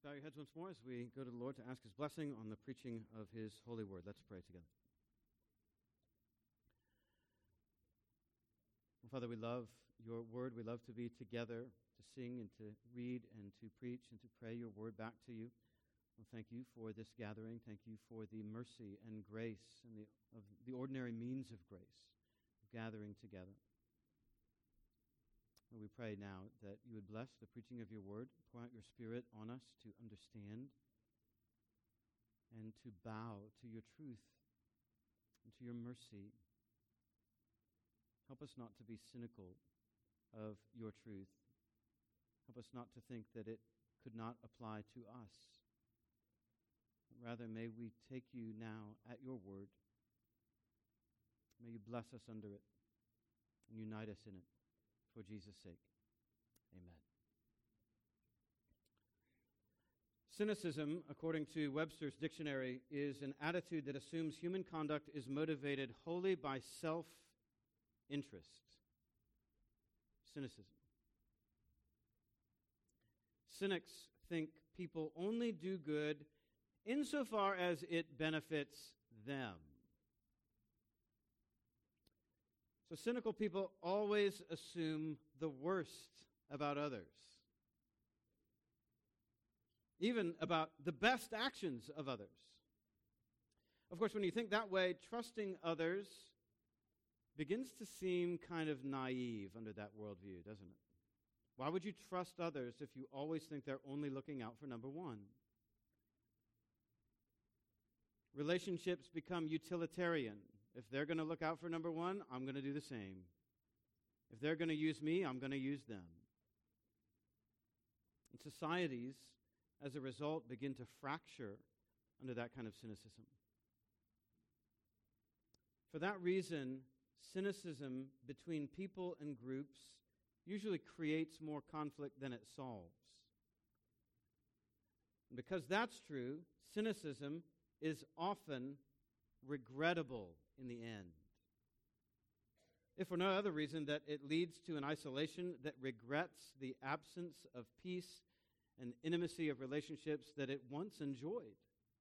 Bow your heads once more as we go to the Lord to ask His blessing on the preaching of His holy word. Let's pray together. Well, Father, we love your word. We love to be together, to sing and to read and to preach and to pray your word back to you. Well, thank you for this gathering. Thank you for the mercy and grace and the ordinary means of grace of gathering together. We pray now that you would bless the preaching of your word, pour out your Spirit on us to understand and to bow to your truth and to your mercy. Help us not to be cynical of your truth. Help us not to think that it could not apply to us. Rather, may we take you now at your word. May you bless us under it and unite us in it. For Jesus' sake, amen. Cynicism, according to Webster's dictionary, is an attitude that assumes human conduct is motivated wholly by self-interest. Cynicism. Cynics think people only do good insofar as it benefits them. So cynical people always assume the worst about others, even about the best actions of others. Of course, when you think that way, trusting others begins to seem kind of naive under that worldview, doesn't it? Why would you trust others if you always think they're only looking out for number one? Relationships become utilitarian. If they're going to look out for number one, I'm going to do the same. If they're going to use me, I'm going to use them. And societies, as a result, begin to fracture under that kind of cynicism. For that reason, cynicism between people and groups usually creates more conflict than it solves. And because that's true, cynicism is often regrettable in the end. If for no other reason that it leads to an isolation that regrets the absence of peace and intimacy of relationships that it once enjoyed.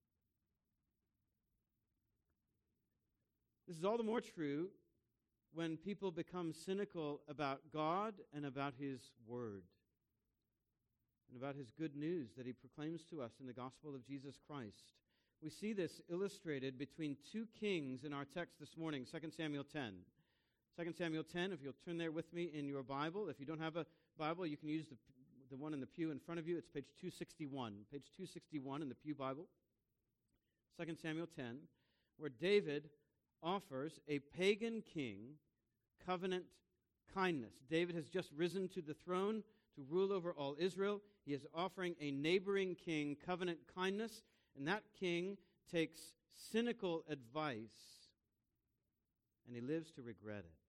This is all the more true when people become cynical about God and about His Word and about His good news that He proclaims to us in the gospel of Jesus Christ. We see this illustrated between two kings in our text this morning, 2 Samuel 10. 2 Samuel 10, if you'll turn there with me in your Bible. If you don't have a Bible, you can use the one in the pew in front of you. It's page 261. Page 261 in the Pew Bible. 2 Samuel 10, where David offers a pagan king covenant kindness. David has just risen to the throne to rule over all Israel. He is offering a neighboring king covenant kindness. And that king takes cynical advice, and he lives to regret it.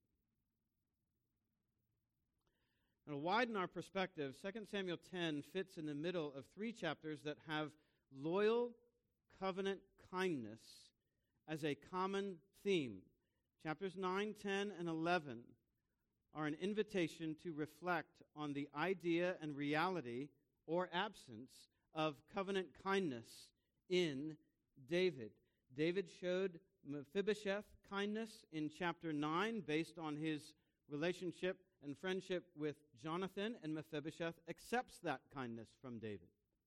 And to widen our perspective, 2 Samuel 10 fits in the middle of three chapters that have loyal covenant kindness as a common theme. Chapters 9, 10, and 11 are an invitation to reflect on the idea and reality or absence of covenant kindness in David. David showed Mephibosheth kindness in chapter 9 based on his relationship and friendship with Jonathan, and Mephibosheth accepts that kindness from David.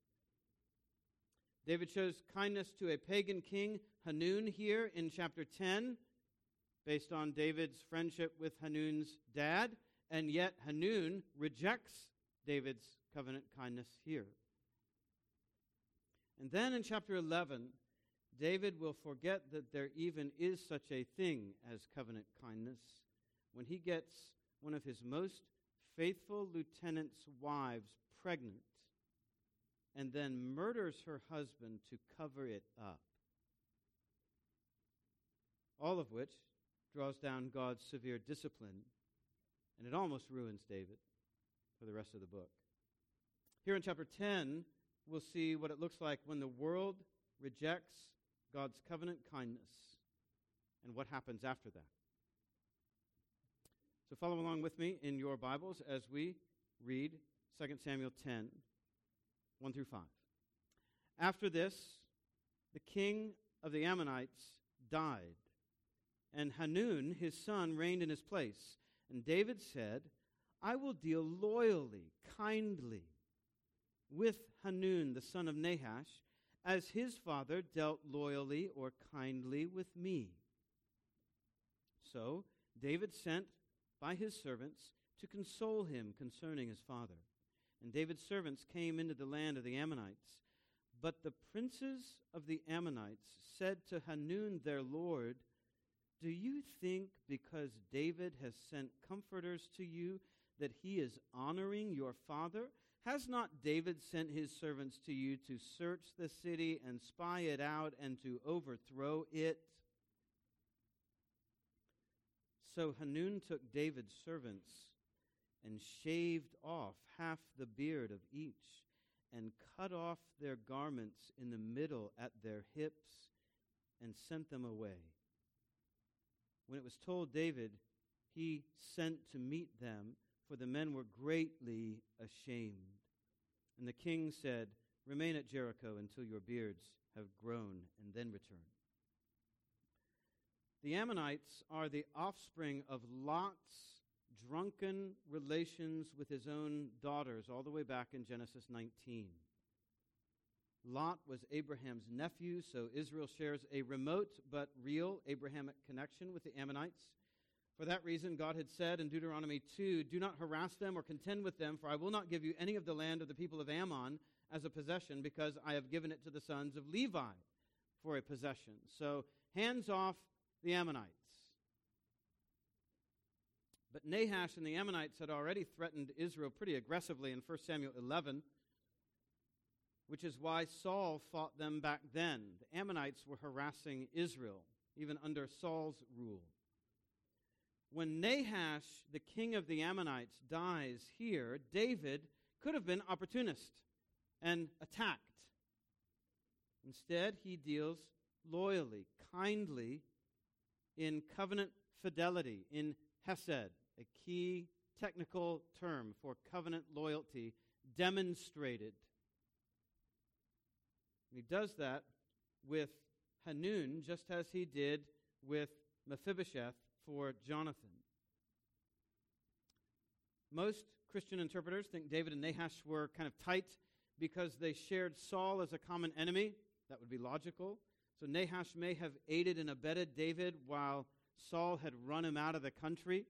David shows kindness to a pagan king, Hanun, here in chapter 10, based on David's friendship with Hanun's dad, and yet Hanun rejects David's covenant kindness here. And then in chapter 11, David will forget that there even is such a thing as covenant kindness when he gets one of his most faithful lieutenant's wives pregnant and then murders her husband to cover it up. All of which draws down God's severe discipline, and it almost ruins David for the rest of the book. Here in chapter 10, we'll see what it looks like when the world rejects God's covenant kindness and what happens after that. So follow along with me in your Bibles as we read 2 Samuel 10, 1 through 5. After this, the king of the Ammonites died, and Hanun, his son, reigned in his place. And David said, I will deal loyally, kindly, with Hanun, the son of Nahash, as his father dealt loyally or kindly with me. So David sent by his servants to console him concerning his father. And David's servants came into the land of the Ammonites. But the princes of the Ammonites said to Hanun their lord, Do you think because David has sent comforters to you that he is honoring your father? Has not David sent his servants to you to search the city and spy it out and to overthrow it? So Hanun took David's servants and shaved off half the beard of each and cut off their garments in the middle at their hips and sent them away. When it was told David, he sent to meet them, for the men were greatly ashamed. And the king said, Remain at Jericho until your beards have grown, and then return. The Ammonites are the offspring of Lot's drunken relations with his own daughters, all the way back in Genesis 19. Lot was Abraham's nephew, so Israel shares a remote but real Abrahamic connection with the Ammonites. For that reason, God had said in Deuteronomy 2, Do not harass them or contend with them, for I will not give you any of the land of the people of Ammon as a possession, because I have given it to the sons of Levi for a possession. So, hands off the Ammonites. But Nahash and the Ammonites had already threatened Israel pretty aggressively in 1 Samuel 11, which is why Saul fought them back then. The Ammonites were harassing Israel, even under Saul's rule. When Nahash, the king of the Ammonites, dies here, David could have been opportunist and attacked. Instead, he deals loyally, kindly, in covenant fidelity, in hesed, a key technical term for covenant loyalty, demonstrated. And he does that with Hanun, just as he did with Mephibosheth for Jonathan. Most Christian interpreters think David and Nahash were kind of tight because they shared Saul as a common enemy. That would be logical. So Nahash may have aided and abetted David while Saul had run him out of the country.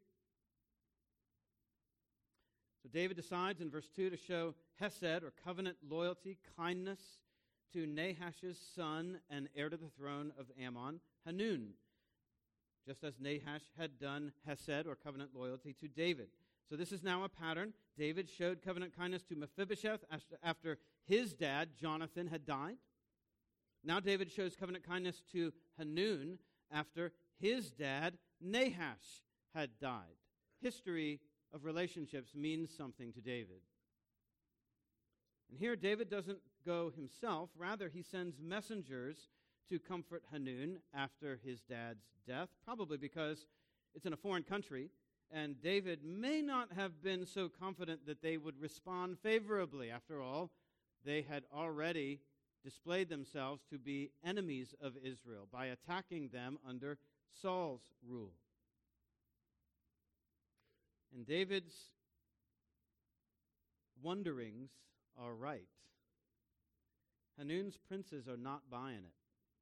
So David decides in verse 2 to show hesed, or covenant loyalty, kindness, to Nahash's son and heir to the throne of Ammon, Hanun, just as Nahash had done hesed, or covenant loyalty, to David. So this is now a pattern. David showed covenant kindness to Mephibosheth after his dad, Jonathan, had died. Now David shows covenant kindness to Hanun after his dad, Nahash, had died. History of relationships means something to David. And here David doesn't go himself. Rather, he sends messengers to comfort Hanun after his dad's death, probably because it's in a foreign country, and David may not have been so confident that they would respond favorably. After all, they had already displayed themselves to be enemies of Israel by attacking them under Saul's rule. And David's wonderings are right. Hanun's princes are not buying it.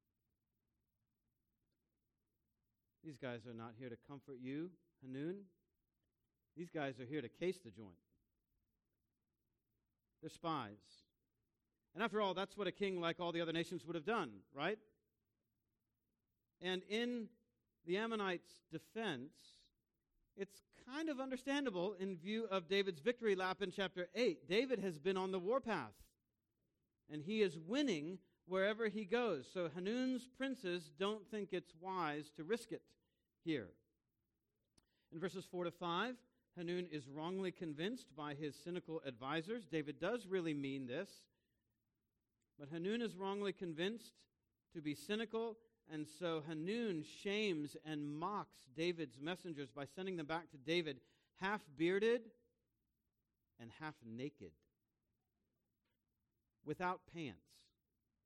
These guys are not here to comfort you, Hanun. These guys are here to case the joint. They're spies. And after all, that's what a king like all the other nations would have done, right? And in the Ammonites' defense, it's kind of understandable in view of David's victory lap in chapter 8. David has been on the warpath, and he is winning wherever he goes. So Hanun's princes don't think it's wise to risk it here. In verses 4 to 5, Hanun is wrongly convinced by his cynical advisors. David does really mean this, but Hanun is wrongly convinced to be cynical, and so Hanun shames and mocks David's messengers by sending them back to David half-bearded and half-naked, without pants.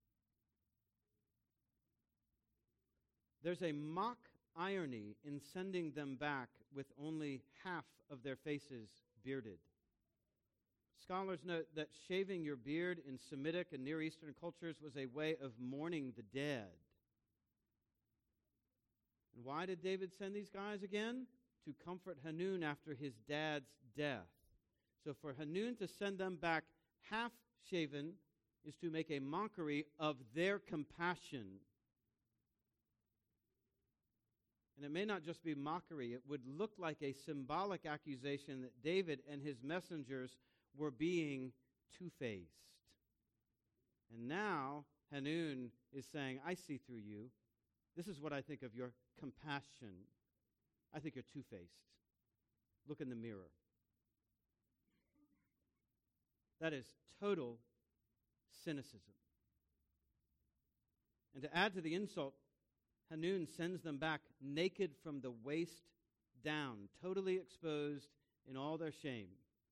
there's a mock irony in sending them back with only half of their faces bearded. Scholars note that shaving your beard in Semitic and Near Eastern cultures was a way of mourning the dead. And why did David send these guys again? To comfort Hanun after his dad's death. So for Hanun to send them back half-shaven is to make a mockery of their compassion. And it may not just be mockery. It would look like a symbolic accusation that David and his messengers were being two-faced. And now Hanun is saying, I see through you. This is what I think of your compassion. I think you're two-faced. Look in the mirror. That is total cynicism. And to add to the insult, Hanun sends them back naked from the waist down, totally exposed in all their shame.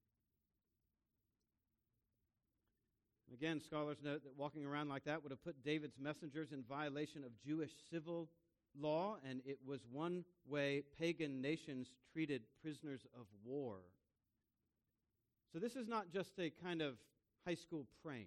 Again, scholars note that walking around like that would have put David's messengers in violation of Jewish civil law, and it was one way pagan nations treated prisoners of war. So this is not just a kind of high school prank.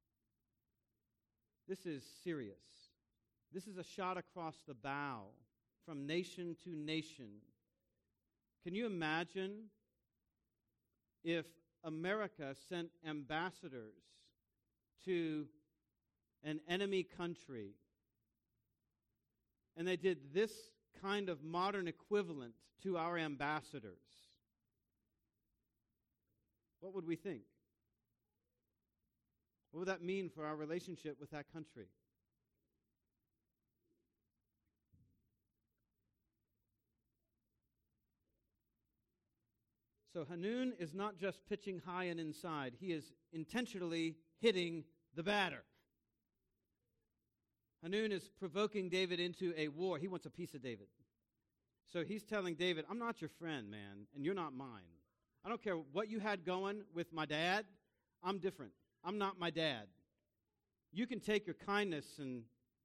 This is serious. This is a shot across the bow from nation to nation. Can you imagine if America sent ambassadors to an enemy country and they did this kind of modern equivalent to our ambassadors? What would we think? What would that mean for our relationship with that country? So Hanun is not just pitching high and inside. He is intentionally hitting the batter. Hanun is provoking David into a war. He wants a piece of David. So he's telling David, I'm not your friend, man, and you're not mine. I don't care what you had going with my dad. I'm different. I'm not my dad. You can take your kindness and,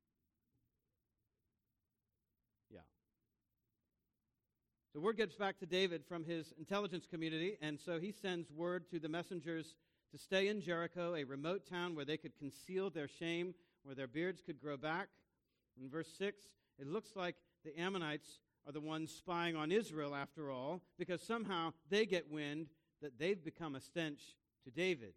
yeah. The word gets back to David from his intelligence community, and so he sends word to the messengers to stay in Jericho, a remote town where they could conceal their shame, where their beards could grow back. In verse 6, it looks like the Ammonites are the ones spying on Israel after all, because somehow they get wind that they've become a stench to David.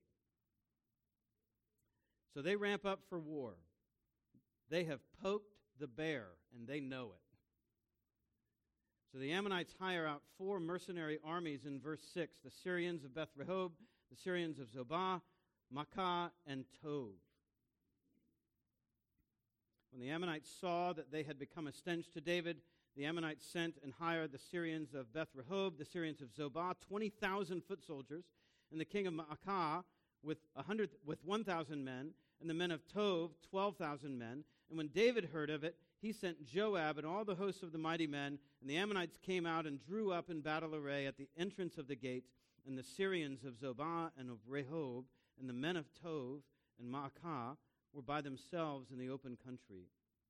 So they ramp up for war. They have poked the bear, and they know it. So the Ammonites hire out 4 mercenary armies in verse 6, the Syrians of Beth Rehob, the Syrians of Zobah, Makkah, and Tov. When the Ammonites saw that they had become a stench to David, the Ammonites sent and hired the Syrians of Beth Rehob, the Syrians of Zobah, 20,000 foot soldiers, and the king of Makkah with 1,000 men, and the men of Tov, 12,000 men. And when David heard of it, he sent Joab and all the hosts of the mighty men, and the Ammonites came out and drew up in battle array at the entrance of the gate, and the Syrians of Zobah and of Rehob, and the men of Tov and Makkah were by themselves in the open country.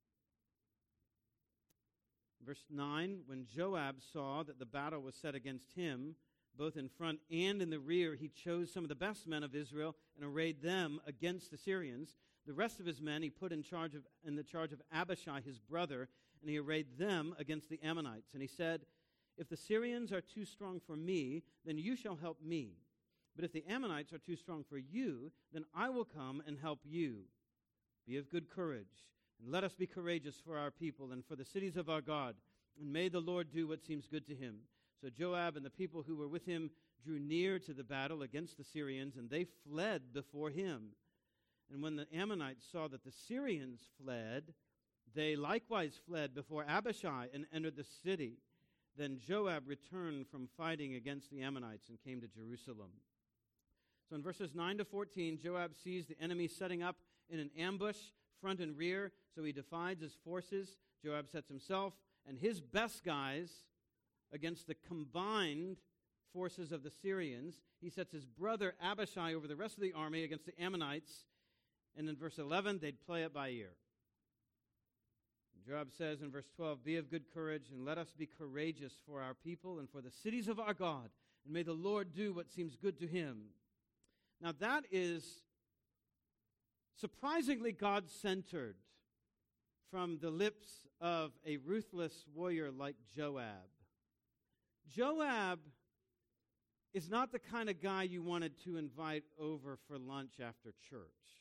Verse 9, when Joab saw that the battle was set against him, both in front and in the rear, he chose some of the best men of Israel and arrayed them against the Syrians. The rest of his men he put in the charge of Abishai, his brother, and he arrayed them against the Ammonites. And he said, if the Syrians are too strong for me, then you shall help me. But if the Ammonites are too strong for you, then I will come and help you. Be of good courage, and let us be courageous for our people and for the cities of our God, and may the Lord do what seems good to him. So Joab and the people who were with him drew near to the battle against the Syrians, and they fled before him. And when the Ammonites saw that the Syrians fled, they likewise fled before Abishai and entered the city. Then Joab returned from fighting against the Ammonites and came to Jerusalem. So in verses 9 to 14, Joab sees the enemy setting up in an ambush, front and rear, so he divides his forces. Joab sets himself and his best guys against the combined forces of the Syrians. He sets his brother Abishai over the rest of the army against the Ammonites. And in verse 11, they'd play it by ear. Joab says in verse 12, "Be of good courage, and let us be courageous for our people and for the cities of our God, and may the Lord do what seems good to him." Now that is surprisingly God-centered from the lips of a ruthless warrior like Joab. Joab is not the kind of guy you wanted to invite over for lunch after church.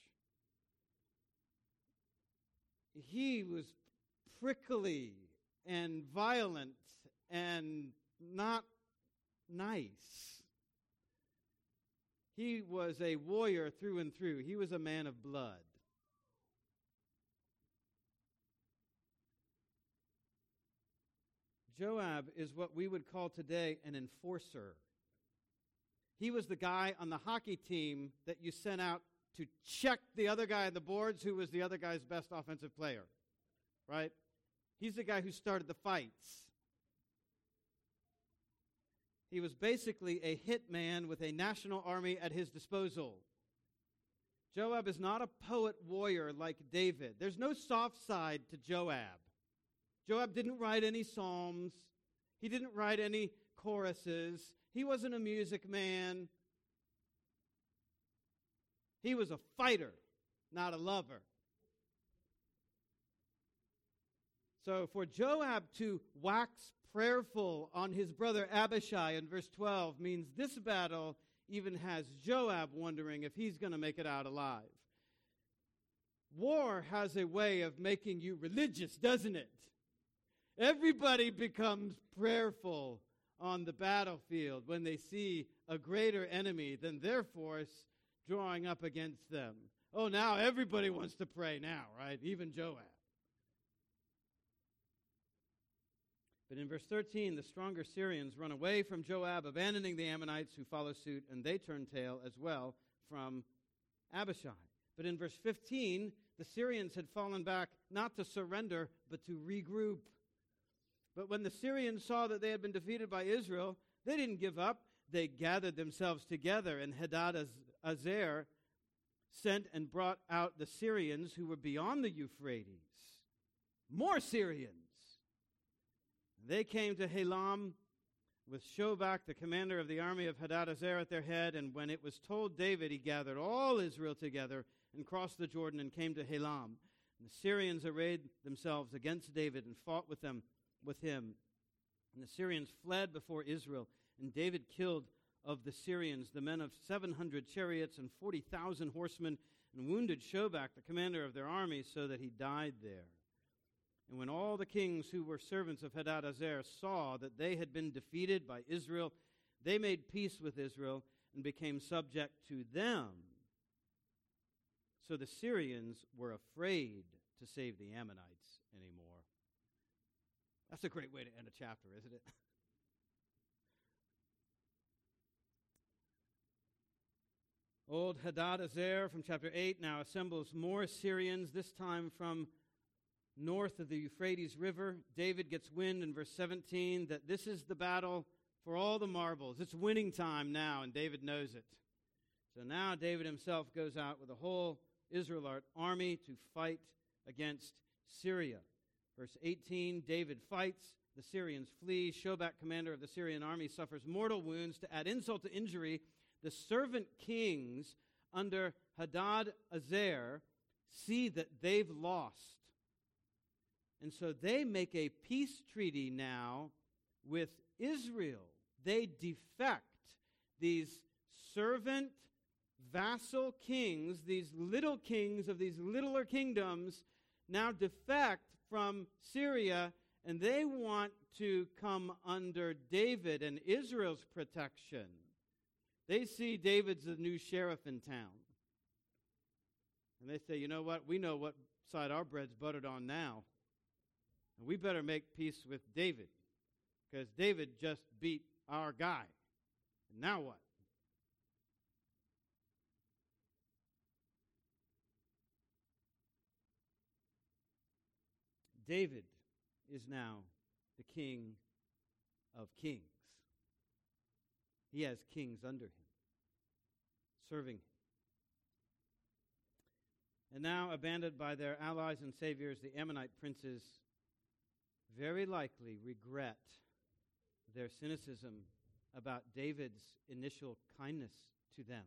He was prickly and violent and not nice. He was a warrior through and through. He was a man of blood. Joab is what we would call today an enforcer. He was the guy on the hockey team that you sent out to check the other guy on the boards who was the other guy's best offensive player, right? He's the guy who started the fights. He was basically a hitman with a national army at his disposal. Joab is not a poet warrior like David. There's no soft side to Joab. Joab didn't write any psalms. He didn't write any choruses. He wasn't a music man. He was a fighter, not a lover. So for Joab to wax prayerful on his brother Abishai in verse 12 means this battle even has Joab wondering if he's going to make it out alive. War has a way of making you religious, doesn't it? Everybody becomes prayerful on the battlefield when they see a greater enemy than their force drawing up against them. Oh, now everybody wants to pray now, right? Even Joab. But in verse 13, the stronger Syrians run away from Joab, abandoning the Ammonites who follow suit, and they turn tail as well from Abishai. But in verse 15, the Syrians had fallen back not to surrender, but to regroup. But when the Syrians saw that they had been defeated by Israel, they didn't give up. They gathered themselves together, and Hadadezer sent and brought out the Syrians who were beyond the Euphrates. More Syrians. They came to Helam with Shobach, the commander of the army of Hadadezer, at their head, and when it was told David, he gathered all Israel together and crossed the Jordan and came to Helam. And the Syrians arrayed themselves against David and fought with him. And the Syrians fled before Israel, and David killed of the Syrians the men of 700 chariots and 40,000 horsemen, and wounded Shobach, the commander of their army, so that he died there. And when all the kings who were servants of Hadadezer saw that they had been defeated by Israel, they made peace with Israel and became subject to them. So the Syrians were afraid to save the Ammonites anymore. That's a great way to end a chapter, isn't it? Old Hadadezer from chapter 8 now assembles more Syrians, this time from north of the Euphrates River. David gets wind in verse 17 that this is the battle for all the marbles. It's winning time now, and David knows it. So now David himself goes out with a whole Israelite army to fight against Syria. Verse 18, David fights, the Syrians flee. Shobach, commander of the Syrian army, suffers mortal wounds. To add insult to injury, the servant kings under Hadadezer see that they've lost. And so they make a peace treaty now with Israel. They defect. These servant, vassal kings, these little kings of these littler kingdoms, now defect from Syria, and they want to come under David and Israel's protection. They see David's the new sheriff in town. And they say, you know what? We know what side our bread's buttered on now. And we better make peace with David, because David just beat our guy. And now what? David is now the king of kings. He has kings under him, serving him. And now, abandoned by their allies and saviors, the Ammonite princes very likely regret their cynicism about David's initial kindness to them.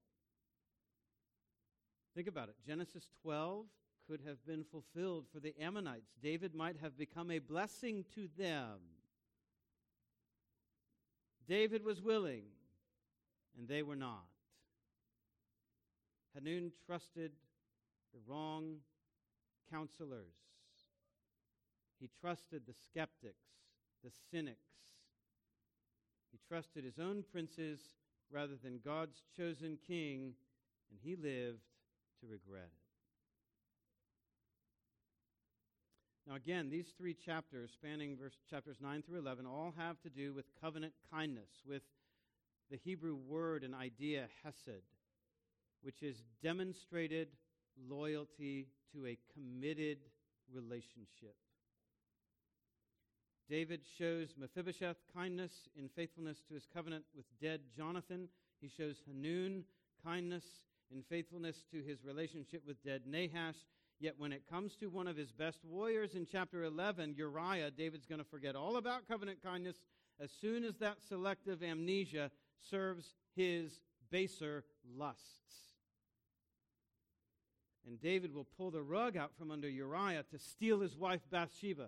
Think about it. Genesis 12 could have been fulfilled for the Ammonites. David might have become a blessing to them. David was willing, and they were not. Hanun trusted the wrong counselors. He trusted the skeptics, the cynics. He trusted his own princes rather than God's chosen king, and he lived to regret it. Now again, these three chapters, spanning chapters 9 through 11, all have to do with covenant kindness, with the Hebrew word and idea, hesed, which is demonstrated loyalty to a committed relationship. David shows Mephibosheth kindness in faithfulness to his covenant with dead Jonathan. He shows Hanun kindness in faithfulness to his relationship with dead Nahash. Yet when it comes to one of his best warriors in chapter 11, Uriah, David's going to forget all about covenant kindness as soon as that selective amnesia serves his baser lusts. And David will pull the rug out from under Uriah to steal his wife Bathsheba.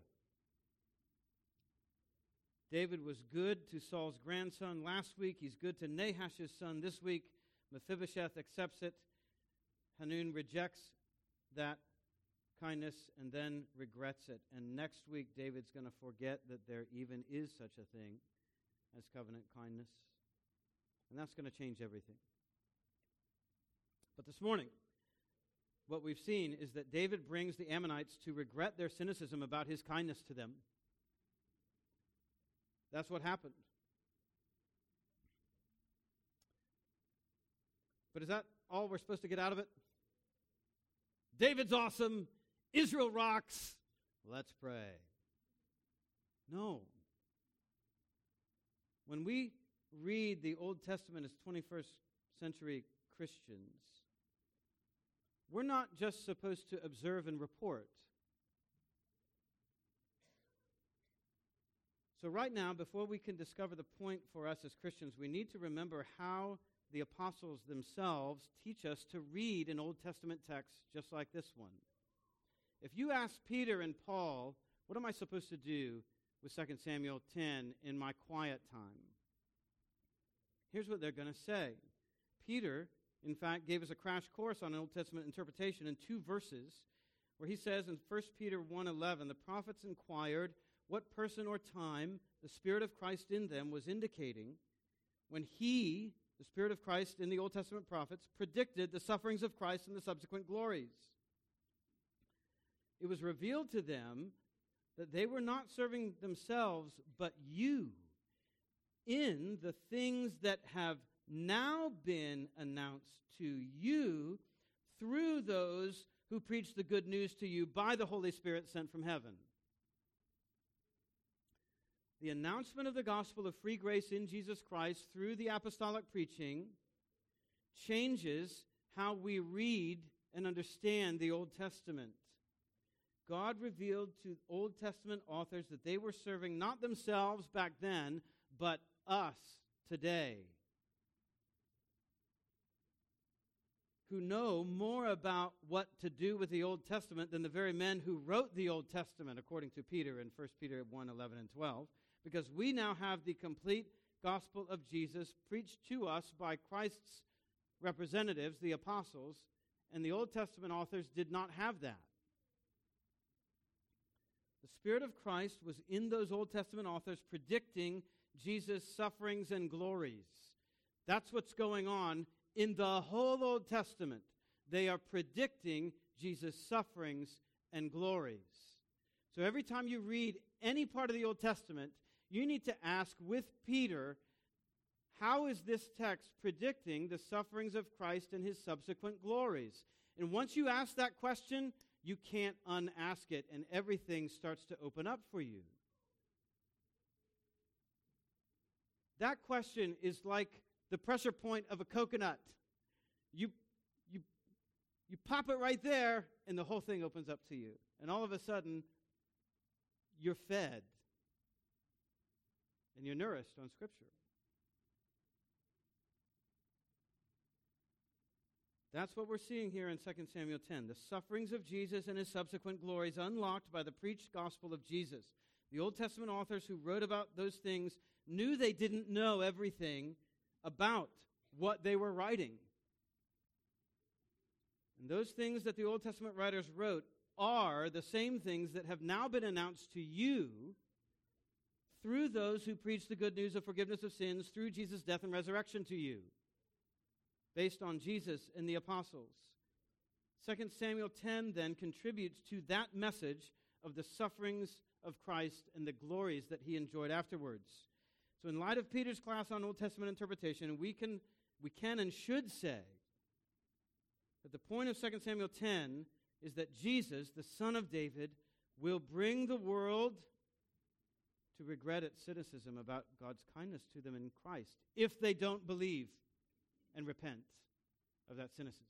David was good to Saul's grandson last week. He's good to Nahash's son this week. Mephibosheth accepts it. Hanun rejects that kindness and then regrets it. And next week, David's going to forget that there even is such a thing as covenant kindness. And that's going to change everything. But this morning, what we've seen is that David brings the Ammonites to regret their cynicism about his kindness to them. That's what happened. But is that all we're supposed to get out of it? David's awesome. Israel rocks. Let's pray. No. When we read the Old Testament as 21st century Christians, we're not just supposed to observe and report. So right now, before we can discover the point for us as Christians, we need to remember how the apostles themselves teach us to read an Old Testament text just like this one. If you ask Peter and Paul, what am I supposed to do with 2 Samuel 10 in my quiet time? Here's what they're going to say. Peter, in fact, gave us a crash course on Old Testament interpretation in 2 verses, where he says in 1 Peter 1:11, the prophets inquired what person or time the Spirit of Christ in them was indicating when he, the Spirit of Christ in the Old Testament prophets, predicted the sufferings of Christ and the subsequent glories. It was revealed to them that they were not serving themselves, but you, in the things that have now been announced to you through those who preach the good news to you by the Holy Spirit sent from heaven. The announcement of the gospel of free grace in Jesus Christ through the apostolic preaching changes how we read and understand the Old Testament. God revealed to Old Testament authors that they were serving not themselves back then, but us today, who know more about what to do with the Old Testament than the very men who wrote the Old Testament, according to Peter in 1 Peter 1:11 and 12, because we now have the complete gospel of Jesus preached to us by Christ's representatives, the apostles, and the Old Testament authors did not have that. The Spirit of Christ was in those Old Testament authors predicting Jesus' sufferings and glories. That's what's going on in the whole Old Testament. They are predicting Jesus' sufferings and glories. So every time you read any part of the Old Testament, you need to ask with Peter, how is this text predicting the sufferings of Christ and his subsequent glories? And once you ask that question, you can't unask it, and everything starts to open up for you. That question is like the pressure point of a coconut. You pop it right there, and the whole thing opens up to you. And all of a sudden, you're fed and you're nourished on Scripture. That's what we're seeing here in 2 Samuel 10. The sufferings of Jesus and his subsequent glories unlocked by the preached gospel of Jesus. The Old Testament authors who wrote about those things knew they didn't know everything about what they were writing. And those things that the Old Testament writers wrote are the same things that have now been announced to you through those who preach the good news of forgiveness of sins through Jesus' death and resurrection to you, based on Jesus and the apostles. 2 Samuel 10 then contributes to that message of the sufferings of Christ and the glories that he enjoyed afterwards. So in light of Peter's class on Old Testament interpretation, we can and should say that the point of 2 Samuel 10 is that Jesus, the Son of David, will bring the world to regret its cynicism about God's kindness to them in Christ if they don't believe and repent of that cynicism.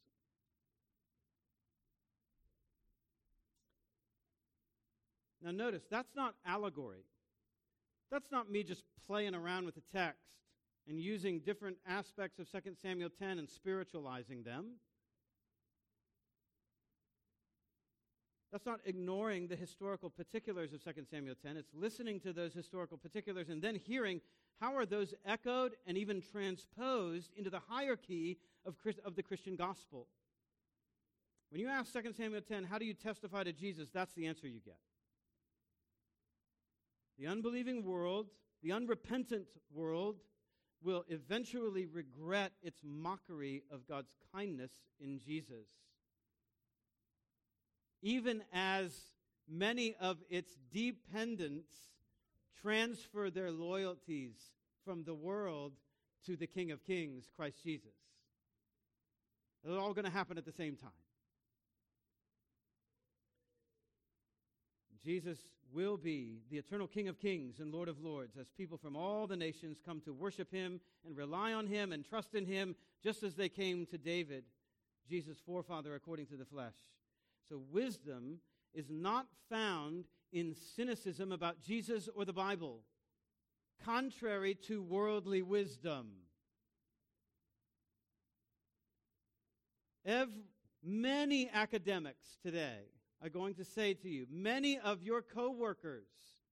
Now notice, that's not allegory. That's not me just playing around with the text and using different aspects of 2 Samuel 10 and spiritualizing them. That's not ignoring the historical particulars of 2 Samuel 10. It's listening to those historical particulars and then hearing how are those echoed and even transposed into the hierarchy of the Christian gospel. When you ask 2 Samuel 10, how do you testify to Jesus? That's the answer you get. The unbelieving world, the unrepentant world, will eventually regret its mockery of God's kindness in Jesus. Even as many of its dependents transfer their loyalties from the world to the King of Kings, Christ Jesus. It's all going to happen at the same time. Jesus will be the eternal King of Kings and Lord of Lords as people from all the nations come to worship him and rely on him and trust in him, just as they came to David, Jesus' forefather according to the flesh. So wisdom is not found in cynicism about Jesus or the Bible, contrary to worldly wisdom. Many academics today are going to say to you, many of your co-workers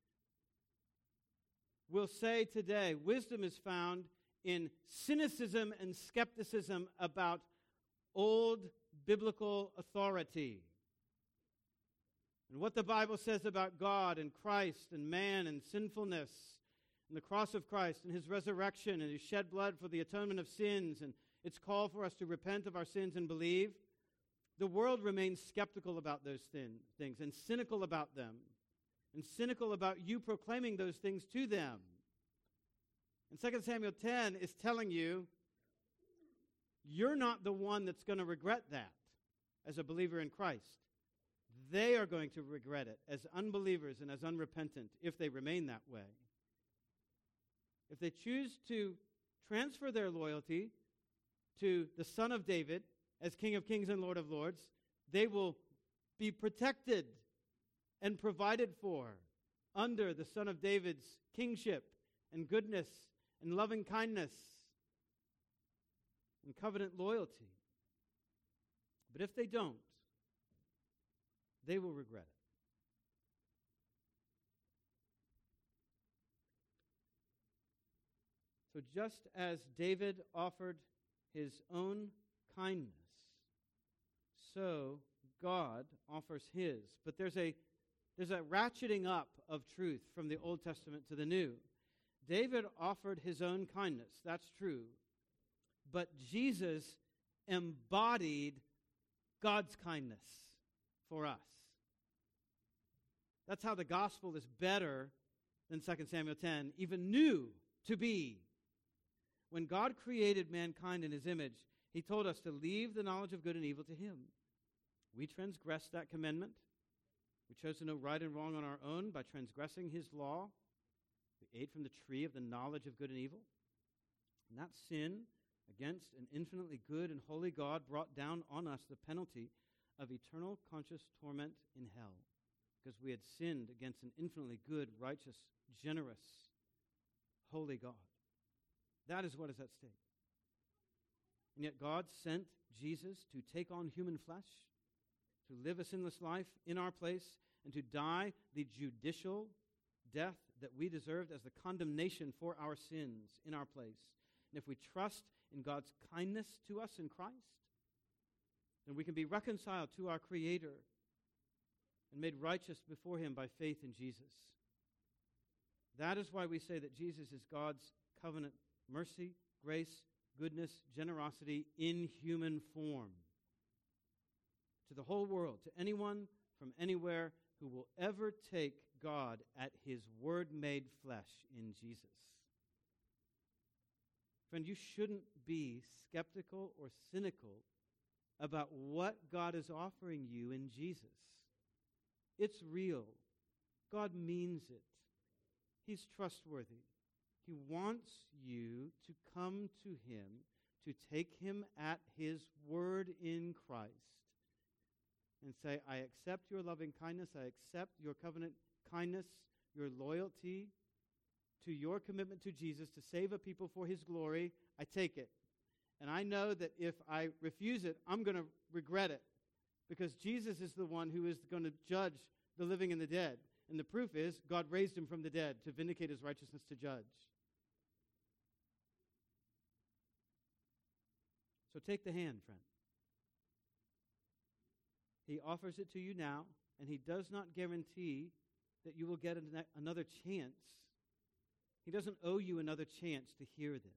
will say today, wisdom is found in cynicism and skepticism about old biblical authority. And what the Bible says about God and Christ and man and sinfulness and the cross of Christ and his resurrection and his shed blood for the atonement of sins and its call for us to repent of our sins and believe. The world remains skeptical about those things and cynical about them and cynical about you proclaiming those things to them. And 2 Samuel 10 is telling you, you're not the one that's going to regret that as a believer in Christ. They are going to regret it as unbelievers and as unrepentant if they remain that way. If they choose to transfer their loyalty to the Son of David as King of Kings and Lord of Lords, they will be protected and provided for under the Son of David's kingship and goodness and loving kindness and covenant loyalty. But if they don't, they will regret it. So just as David offered his own kindness, so God offers his. But there's a ratcheting up of truth from the Old Testament to the New. David offered his own kindness, that's true. But Jesus embodied God's kindness for us. That's how the gospel is better than 2 Samuel 10 even knew to be. When God created mankind in his image, he told us to leave the knowledge of good and evil to him. We transgressed that commandment. We chose to know right and wrong on our own by transgressing his law. We ate from the tree of the knowledge of good and evil. And that sin against an infinitely good and holy God brought down on us the penalty of eternal conscious torment in hell. because we had sinned against an infinitely good, righteous, generous, holy God. That is what is at stake. And yet God sent Jesus to take on human flesh, to live a sinless life in our place, and to die the judicial death that we deserved as the condemnation for our sins in our place. And if we trust in God's kindness to us in Christ, then we can be reconciled to our Creator and made righteous before Him by faith in Jesus. That is why we say that Jesus is God's covenant mercy, grace, goodness, generosity in human form to the whole world, to anyone from anywhere who will ever take God at His word made flesh in Jesus. Friend, you shouldn't be skeptical or cynical about what God is offering you in Jesus. It's real. God means it. He's trustworthy. He wants you to come to Him, to take Him at His word in Christ, and say, I accept your loving kindness, I accept your covenant kindness, your loyalty to your commitment to Jesus to save a people for His glory. I take it. And I know that if I refuse it, I'm going to regret it, because Jesus is the one who is going to judge the living and the dead. And the proof is God raised Him from the dead to vindicate His righteousness to judge. So take the hand, friend. He offers it to you now, and He does not guarantee that you will get another chance. He doesn't owe you another chance to hear this.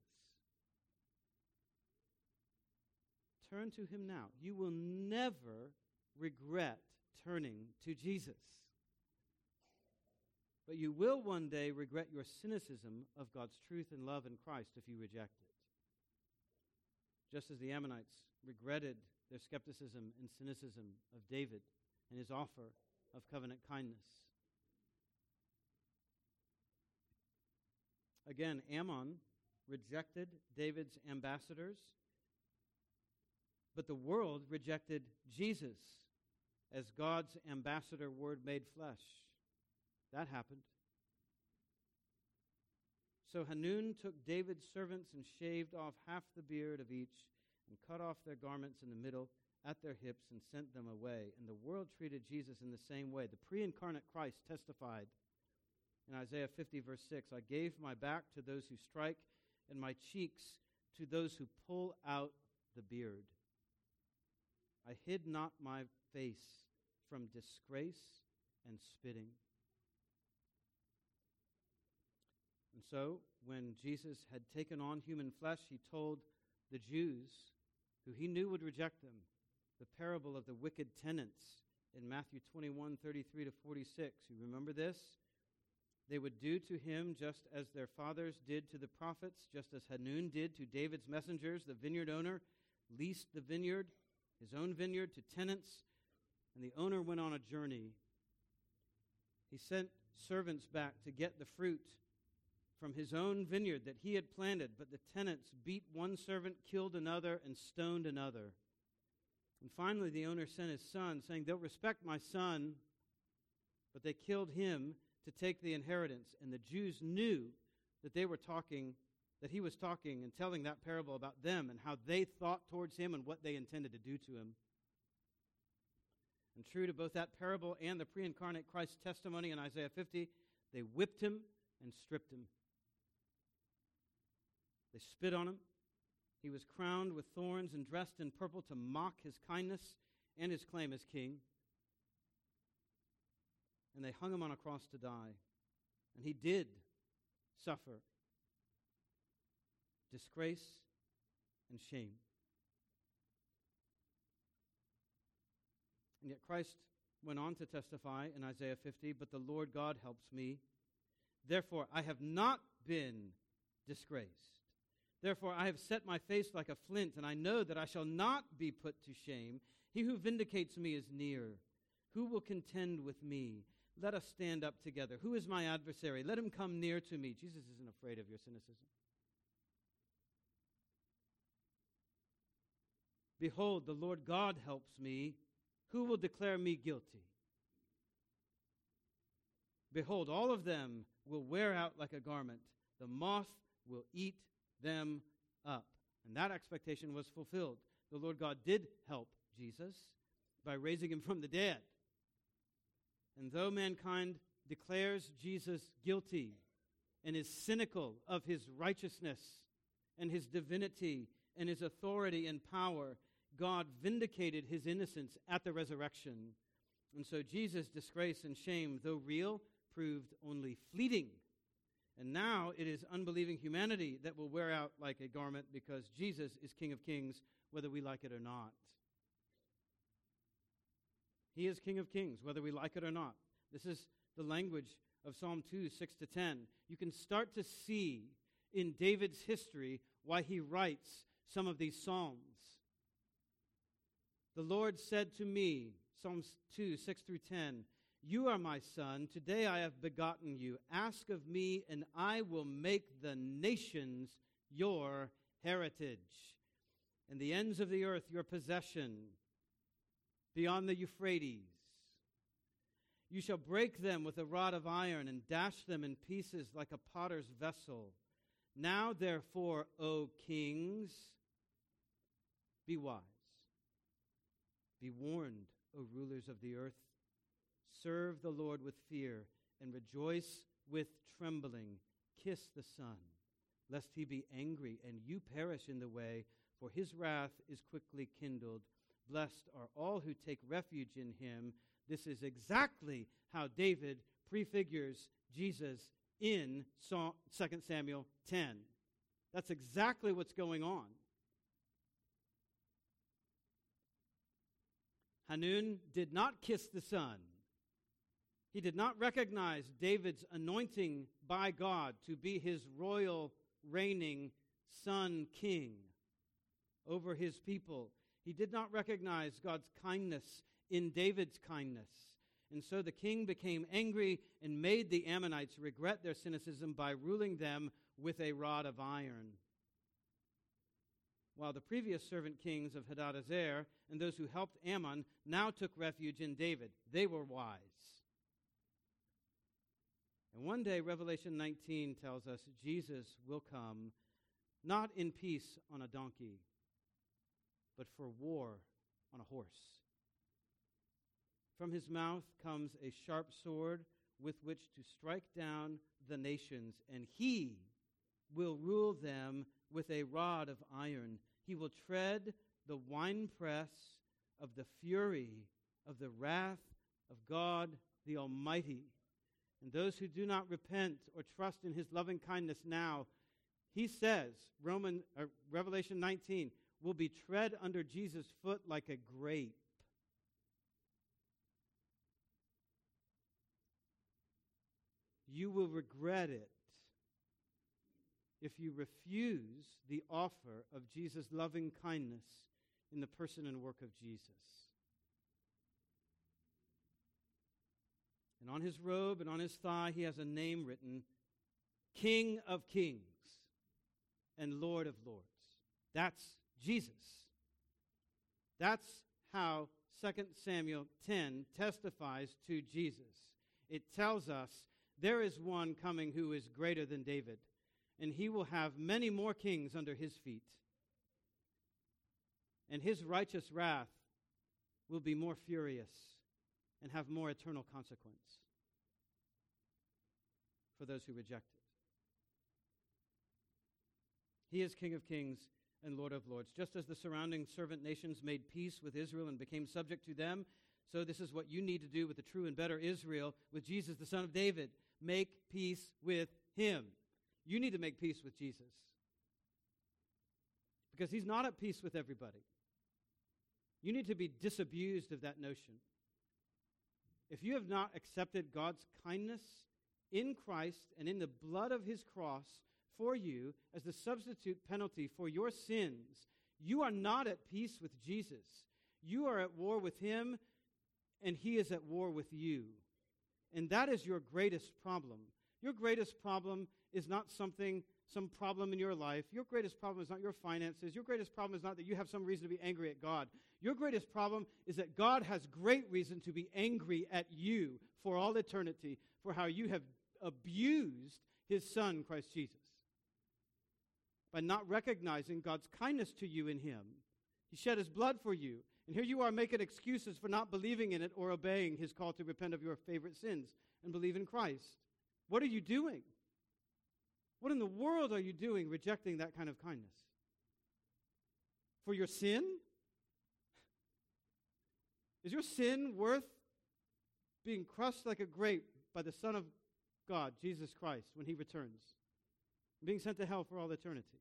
Turn to Him now. You will never regret turning to Jesus. But you will one day regret your cynicism of God's truth and love in Christ if you reject it. Just as the Ammonites regretted their skepticism and cynicism of David and his offer of covenant kindness. Again, Ammon rejected David's ambassadors, but the world rejected Jesus as God's ambassador, word made flesh. That happened. So Hanun took David's servants and shaved off half the beard of each and cut off their garments in the middle at their hips and sent them away. And the world treated Jesus in the same way. The pre-incarnate Christ testified in Isaiah 50, verse 6, I gave my back to those who strike and my cheeks to those who pull out the beard. I hid not my face from disgrace and spitting. And so, when Jesus had taken on human flesh, He told the Jews, who He knew would reject them, the parable of the wicked tenants in Matthew 21, 33 to 46. You remember this? They would do to Him just as their fathers did to the prophets, just as Hanun did to David's messengers. The vineyard owner leased the vineyard, his own vineyard, to tenants, and the owner went on a journey. He sent servants back to get the fruit from his own vineyard that he had planted, but the tenants beat one servant, killed another, and stoned another. And finally the owner sent his son, saying, they'll respect my son, but they killed him to take the inheritance. And the Jews knew that they were talking, that he was talking and telling that parable about them and how they thought towards him and what they intended to do to him. And true to both that parable and the pre-incarnate Christ's testimony in Isaiah 50, they whipped him and stripped him. They spit on him. He was crowned with thorns and dressed in purple to mock his kindness and his claim as king. And they hung him on a cross to die. And he did suffer disgrace and shame. And yet Christ went on to testify in Isaiah 50, but the Lord God helps me. Therefore, I have not been disgraced. Therefore, I have set my face like a flint, and I know that I shall not be put to shame. He who vindicates me is near. Who will contend with me? Let us stand up together. Who is my adversary? Let him come near to me. Jesus isn't afraid of your cynicism. Behold, the Lord God helps me. Who will declare me guilty? Behold, all of them will wear out like a garment. The moth will eat them up. And that expectation was fulfilled. The Lord God did help Jesus by raising him from the dead. And though mankind declares Jesus guilty and is cynical of his righteousness and his divinity and his authority and power, God vindicated his innocence at the resurrection. And so Jesus' disgrace and shame, though real, proved only fleeting. And now it is unbelieving humanity that will wear out like a garment, because Jesus is King of Kings, whether we like it or not. He is King of Kings, whether we like it or not. This is the language of Psalm 2, 6 to 10. You can start to see in David's history why he writes some of these psalms. The Lord said to me, Psalms 2, 6 through 10, "You are my son, today I have begotten you. Ask of me, and I will make the nations your heritage, and the ends of the earth your possession, beyond the Euphrates. You shall break them with a rod of iron and dash them in pieces like a potter's vessel. Now, therefore, O kings, be wise. Be warned, O rulers of the earth. Serve the Lord with fear and rejoice with trembling. Kiss the Son, lest he be angry and you perish in the way, for his wrath is quickly kindled. Blessed are all who take refuge in him." This is exactly how David prefigures Jesus in 2 Samuel 10. That's exactly what's going on. Hanun did not kiss the Son. He did not recognize David's anointing by God to be his royal reigning son king over his people. He did not recognize God's kindness in David's kindness. And so the king became angry and made the Ammonites regret their cynicism by ruling them with a rod of iron. While the previous servant kings of Hadadezer and those who helped Ammon now took refuge in David. They were wise. And one day, Revelation 19 tells us Jesus will come not in peace on a donkey, but for war on a horse. From his mouth comes a sharp sword with which to strike down the nations, and he will rule them with a rod of iron. He will tread the winepress of the fury of the wrath of God the Almighty. And those who do not repent or trust in his loving kindness now, he says, Revelation 19, will be tread under Jesus' foot like a grape. You will regret it if you refuse the offer of Jesus' loving kindness in the person and work of Jesus. And on his robe and on his thigh, he has a name written, King of Kings and Lord of Lords. That's Jesus. That's how 2 Samuel 10 testifies to Jesus. It tells us there is one coming who is greater than David, and he will have many more kings under his feet. And his righteous wrath will be more furious and have more eternal consequence for those who reject it. He is King of Kings and Lord of Lords. Just as the surrounding servant nations made peace with Israel and became subject to them, so this is what you need to do with the true and better Israel, with Jesus, the Son of David. Make peace with him. You need to make peace with Jesus, because he's not at peace with everybody. You need to be disabused of that notion. If you have not accepted God's kindness in Christ and in the blood of his cross for you as the substitute penalty for your sins, you are not at peace with Jesus. You are at war with him, and he is at war with you. And that is your greatest problem. Your greatest problem is not some problem in your life. Your greatest problem is not your finances. Your greatest problem is not that you have some reason to be angry at God. Your greatest problem is that God has great reason to be angry at you for all eternity for how you have abused his Son, Christ Jesus, by not recognizing God's kindness to you in him. He shed his blood for you. And here you are making excuses for not believing in it or obeying his call to repent of your favorite sins and believe in Christ. What are you doing? What in the world are you doing rejecting that kind of kindness? For your sin? Is your sin worth being crushed like a grape by the Son of God, Jesus Christ, when he returns, and being sent to hell for all eternity?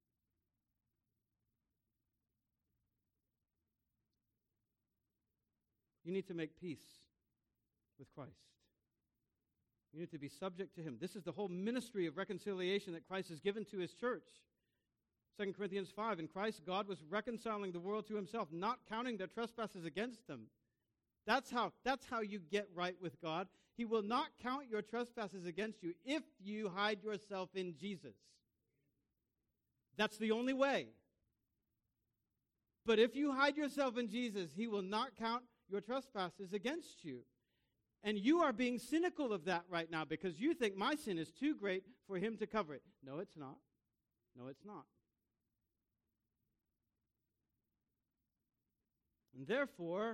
You need to make peace with Christ. You need to be subject to him. This is the whole ministry of reconciliation that Christ has given to his church. 2 Corinthians 5, in Christ, God was reconciling the world to himself, not counting their trespasses against them. That's how you get right with God. He will not count your trespasses against you if you hide yourself in Jesus. That's the only way. But if you hide yourself in Jesus, he will not count your trespasses against you. And you are being cynical of that right now because you think my sin is too great for him to cover it. No, it's not. No, it's not. And therefore,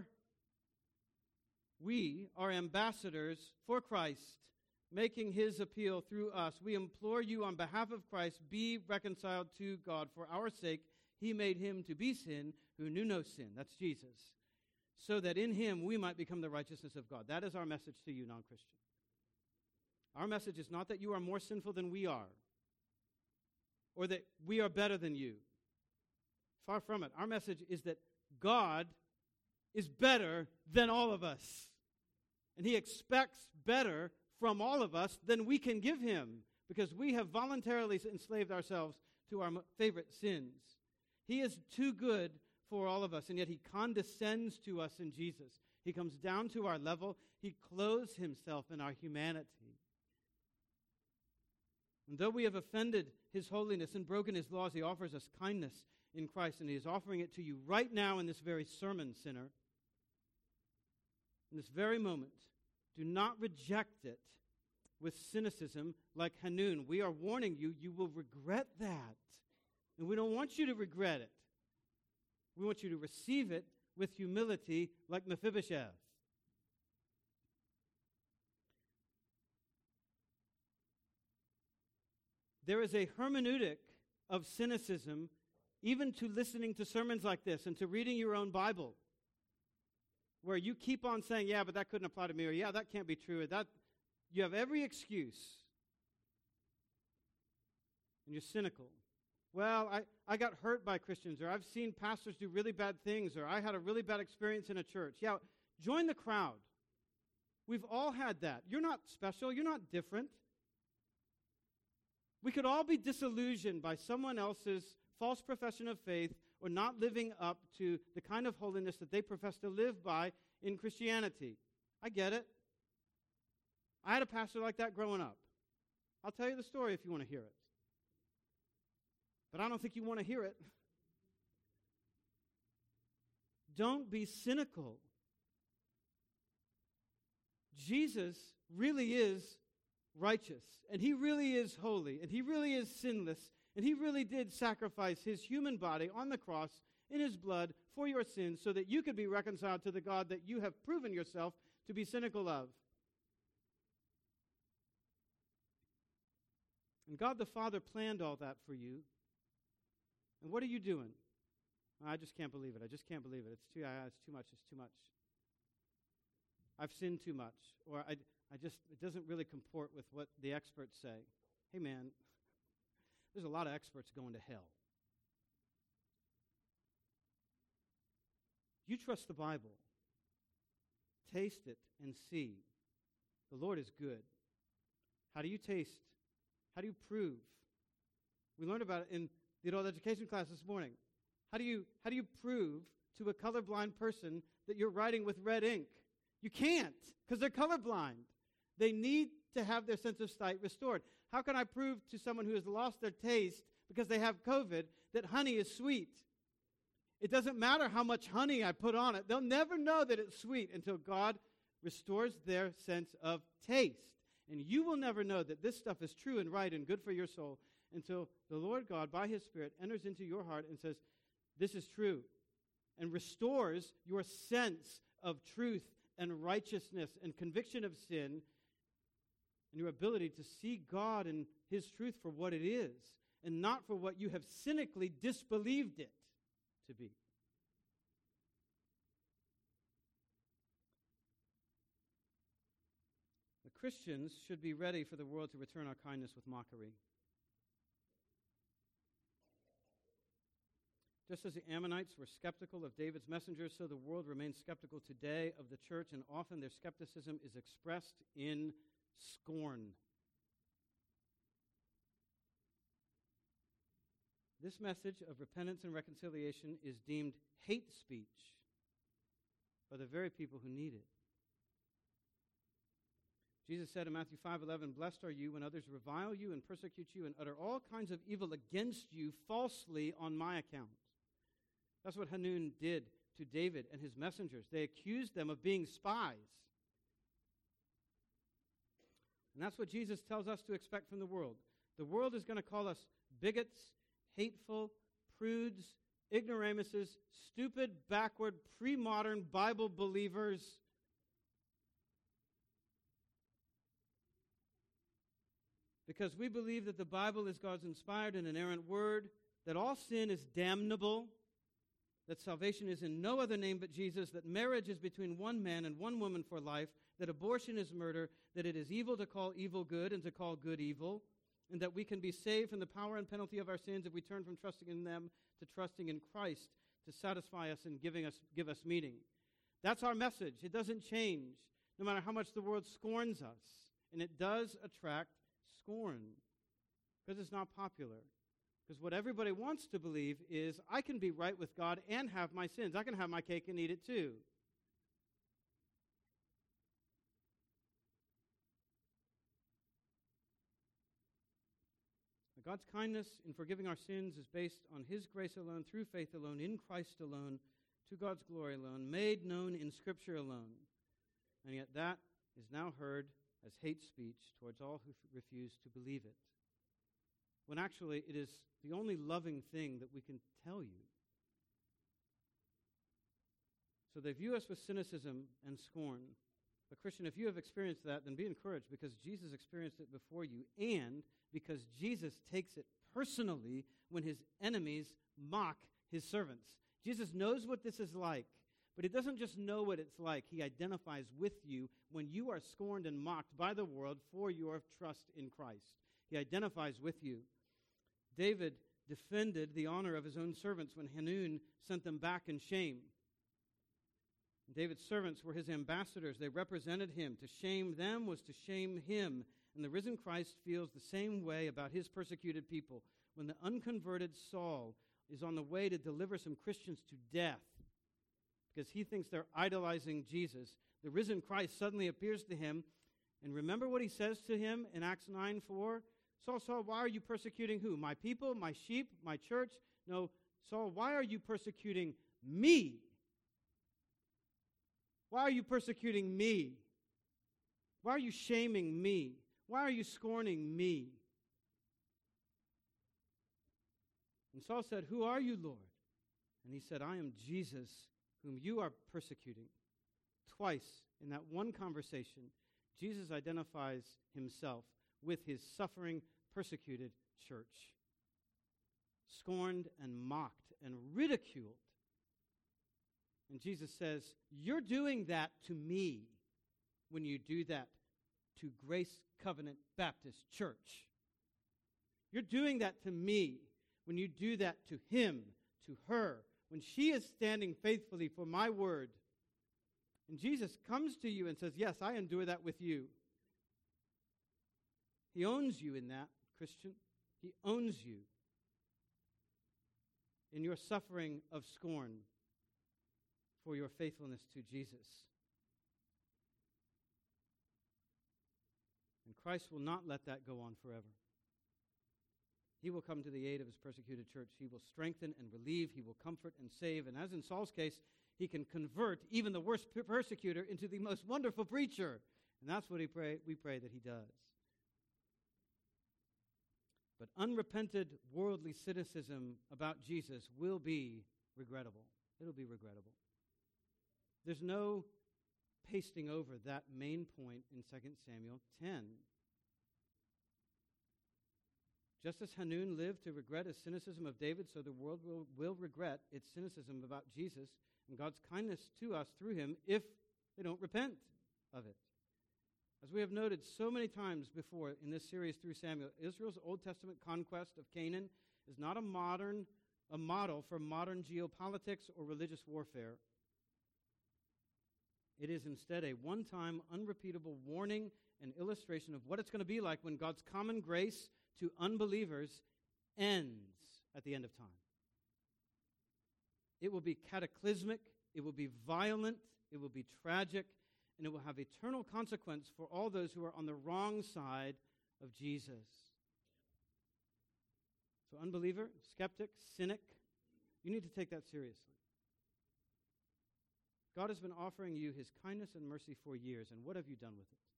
we are ambassadors for Christ, making his appeal through us. We implore you on behalf of Christ, be reconciled to God. For our sake, he made him to be sin who knew no sin. That's Jesus. So that in him we might become the righteousness of God. That is our message to you, non-Christian. Our message is not that you are more sinful than we are, or that we are better than you. Far from it. Our message is that God is better than all of us. And he expects better from all of us than we can give him, because we have voluntarily enslaved ourselves to our favorite sins. He is too good for all of us, and yet he condescends to us in Jesus. He comes down to our level. He clothes himself in our humanity. And though we have offended his holiness and broken his laws, he offers us kindness in Christ, and he is offering it to you right now in this very sermon, sinner. In this very moment. Do not reject it with cynicism like Hanun. We are warning you, you will regret that. And we don't want you to regret it. We want you to receive it with humility like Mephibosheth. There is a hermeneutic of cynicism even to listening to sermons like this and to reading your own Bible, where you keep on saying, yeah, but that couldn't apply to me, or yeah, that can't be true, or that you have every excuse. And you're cynical. Well, I got hurt by Christians, or I've seen pastors do really bad things, or I had a really bad experience in a church. Yeah, join the crowd. We've all had that. You're not special. You're not different. We could all be disillusioned by someone else's false profession of faith or not living up to the kind of holiness that they profess to live by in Christianity. I get it. I had a pastor like that growing up. I'll tell you the story if you want to hear it. But I don't think you want to hear it. Don't be cynical. Jesus really is righteous, and he really is holy, and he really is sinless, and he really did sacrifice his human body on the cross in his blood for your sins so that you could be reconciled to the God that you have proven yourself to be cynical of. And God the Father planned all that for you. And what are you doing? I just can't believe it. I just can't believe it. It's too much. It's too much. I've sinned too much. Or it doesn't really comport with what the experts say. Hey, man, there's a lot of experts going to hell. You trust the Bible. Taste it and see. The Lord is good. How do you taste? How do you prove? We learned about it in the adult education class this morning. How do you prove to a colorblind person that you're writing with red ink? You can't, because they're colorblind. They need to have their sense of sight restored? How can I prove to someone who has lost their taste because they have COVID that honey is sweet? It doesn't matter how much honey I put on it. They'll never know that it's sweet until God restores their sense of taste. And you will never know that this stuff is true and right and good for your soul until the Lord God, by His Spirit, enters into your heart and says, this is true, and restores your sense of truth and righteousness and conviction of sin and your ability to see God and His truth for what it is and not for what you have cynically disbelieved it to be. The Christians should be ready for the world to return our kindness with mockery. Just as the Ammonites were skeptical of David's messengers, so the world remains skeptical today of the church, and often their skepticism is expressed in scorn. This message of repentance and reconciliation is deemed hate speech by the very people who need it. Jesus said in Matthew 5:11, "Blessed are you when others revile you and persecute you and utter all kinds of evil against you falsely on my account." That's what Hanun did to David and his messengers. They accused them of being spies. And that's what Jesus tells us to expect from the world. The world is going to call us bigots, hateful, prudes, ignoramuses, stupid, backward, pre-modern Bible believers. Because we believe that the Bible is God's inspired and inerrant word, that all sin is damnable, that salvation is in no other name but Jesus, that marriage is between one man and one woman for life, that abortion is murder, that it is evil to call evil good and to call good evil, and that we can be saved from the power and penalty of our sins if we turn from trusting in them to trusting in Christ to satisfy us and give us meaning. That's our message. It doesn't change, no matter how much the world scorns us. And it does attract scorn, because it's not popular. Because what everybody wants to believe is, I can be right with God and have my sins. I can have my cake and eat it too. God's kindness in forgiving our sins is based on His grace alone, through faith alone, in Christ alone, to God's glory alone, made known in Scripture alone. And yet that is now heard as hate speech towards all who refuse to believe it, when actually it is the only loving thing that we can tell you. So they view us with cynicism and scorn. But Christian, if you have experienced that, then be encouraged, because Jesus experienced it before you, and because Jesus takes it personally when His enemies mock His servants. Jesus knows what this is like, but He doesn't just know what it's like. He identifies with you when you are scorned and mocked by the world for your trust in Christ. He identifies with you. David defended the honor of his own servants when Hanun sent them back in shame. David's servants were his ambassadors. They represented him. To shame them was to shame him. And the risen Christ feels the same way about his persecuted people. When the unconverted Saul is on the way to deliver some Christians to death because he thinks they're idolizing Jesus, the risen Christ suddenly appears to him. And remember what he says to him in Acts 9:4? Saul, Saul, why are you persecuting who? My people, my sheep, my church? No, Saul, why are you persecuting me? Why are you persecuting me? Why are you shaming me? Why are you scorning me? And Saul said, who are you, Lord? And he said, I am Jesus, whom you are persecuting. Twice in that one conversation, Jesus identifies himself with his suffering, persecuted church, scorned and mocked and ridiculed. And Jesus says, you're doing that to me when you do that to Grace Covenant Baptist Church. You're doing that to me when you do that to him, to her, when she is standing faithfully for my word. And Jesus comes to you and says, yes, I endure that with you. He owns you in that, Christian. He owns you in your suffering of scorn for your faithfulness to Jesus. And Christ will not let that go on forever. He will come to the aid of his persecuted church. He will strengthen and relieve. He will comfort and save. And as in Saul's case, he can convert even the worst persecutor into the most wonderful preacher. And that's what we pray that he does. But unrepented worldly cynicism about Jesus will be regrettable. It'll be regrettable. There's no pasting over that main point in 2 Samuel 10. Just as Hanun lived to regret his cynicism of David, so the world will regret its cynicism about Jesus and God's kindness to us through him if they don't repent of it. As we have noted so many times before in this series through Samuel, Israel's Old Testament conquest of Canaan is not a model for modern geopolitics or religious warfare. It is instead a one-time, unrepeatable warning and illustration of what it's going to be like when God's common grace to unbelievers ends at the end of time. It will be cataclysmic, it will be violent, it will be tragic, and it will have eternal consequence for all those who are on the wrong side of Jesus. So unbeliever, skeptic, cynic, you need to take that seriously. God has been offering you his kindness and mercy for years, and what have you done with it?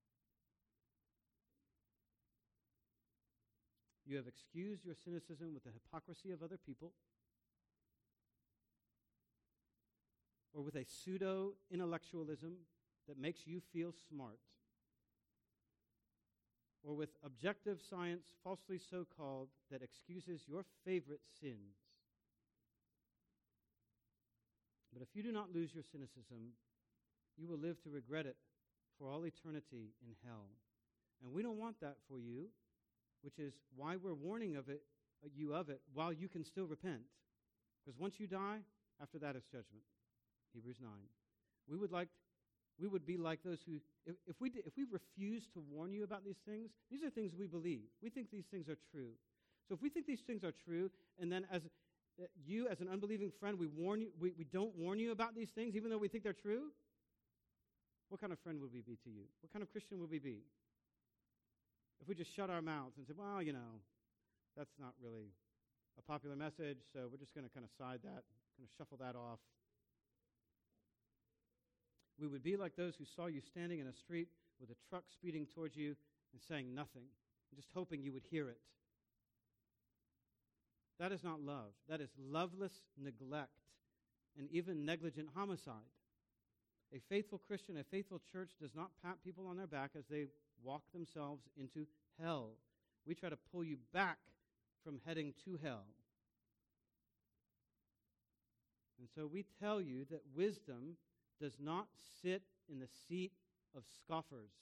You have excused your cynicism with the hypocrisy of other people, or with a pseudo-intellectualism that makes you feel smart, or with objective science, falsely so-called, that excuses your favorite sins. But if you do not lose your cynicism, you will live to regret it for all eternity in hell. And we don't want that for you, which is why we're warning you of it while you can still repent. Because once you die, after that is judgment. Hebrews 9. We would be like those who, if we refuse to warn you about these are things we believe. We think these things are true. So if we think these things are true, and then as an unbelieving friend, we don't warn you about these things, even though we think they're true, what kind of friend would we be to you? What kind of Christian would we be? If we just shut our mouths and say, well, that's not really a popular message, so we're just going to kind of shuffle that off. We would be like those who saw you standing in a street with a truck speeding towards you and saying nothing, and just hoping you would hear it. That is not love. That is loveless neglect and even negligent homicide. A faithful Christian, a faithful church does not pat people on their back as they walk themselves into hell. We try to pull you back from heading to hell. And so we tell you that wisdom does not sit in the seat of scoffers.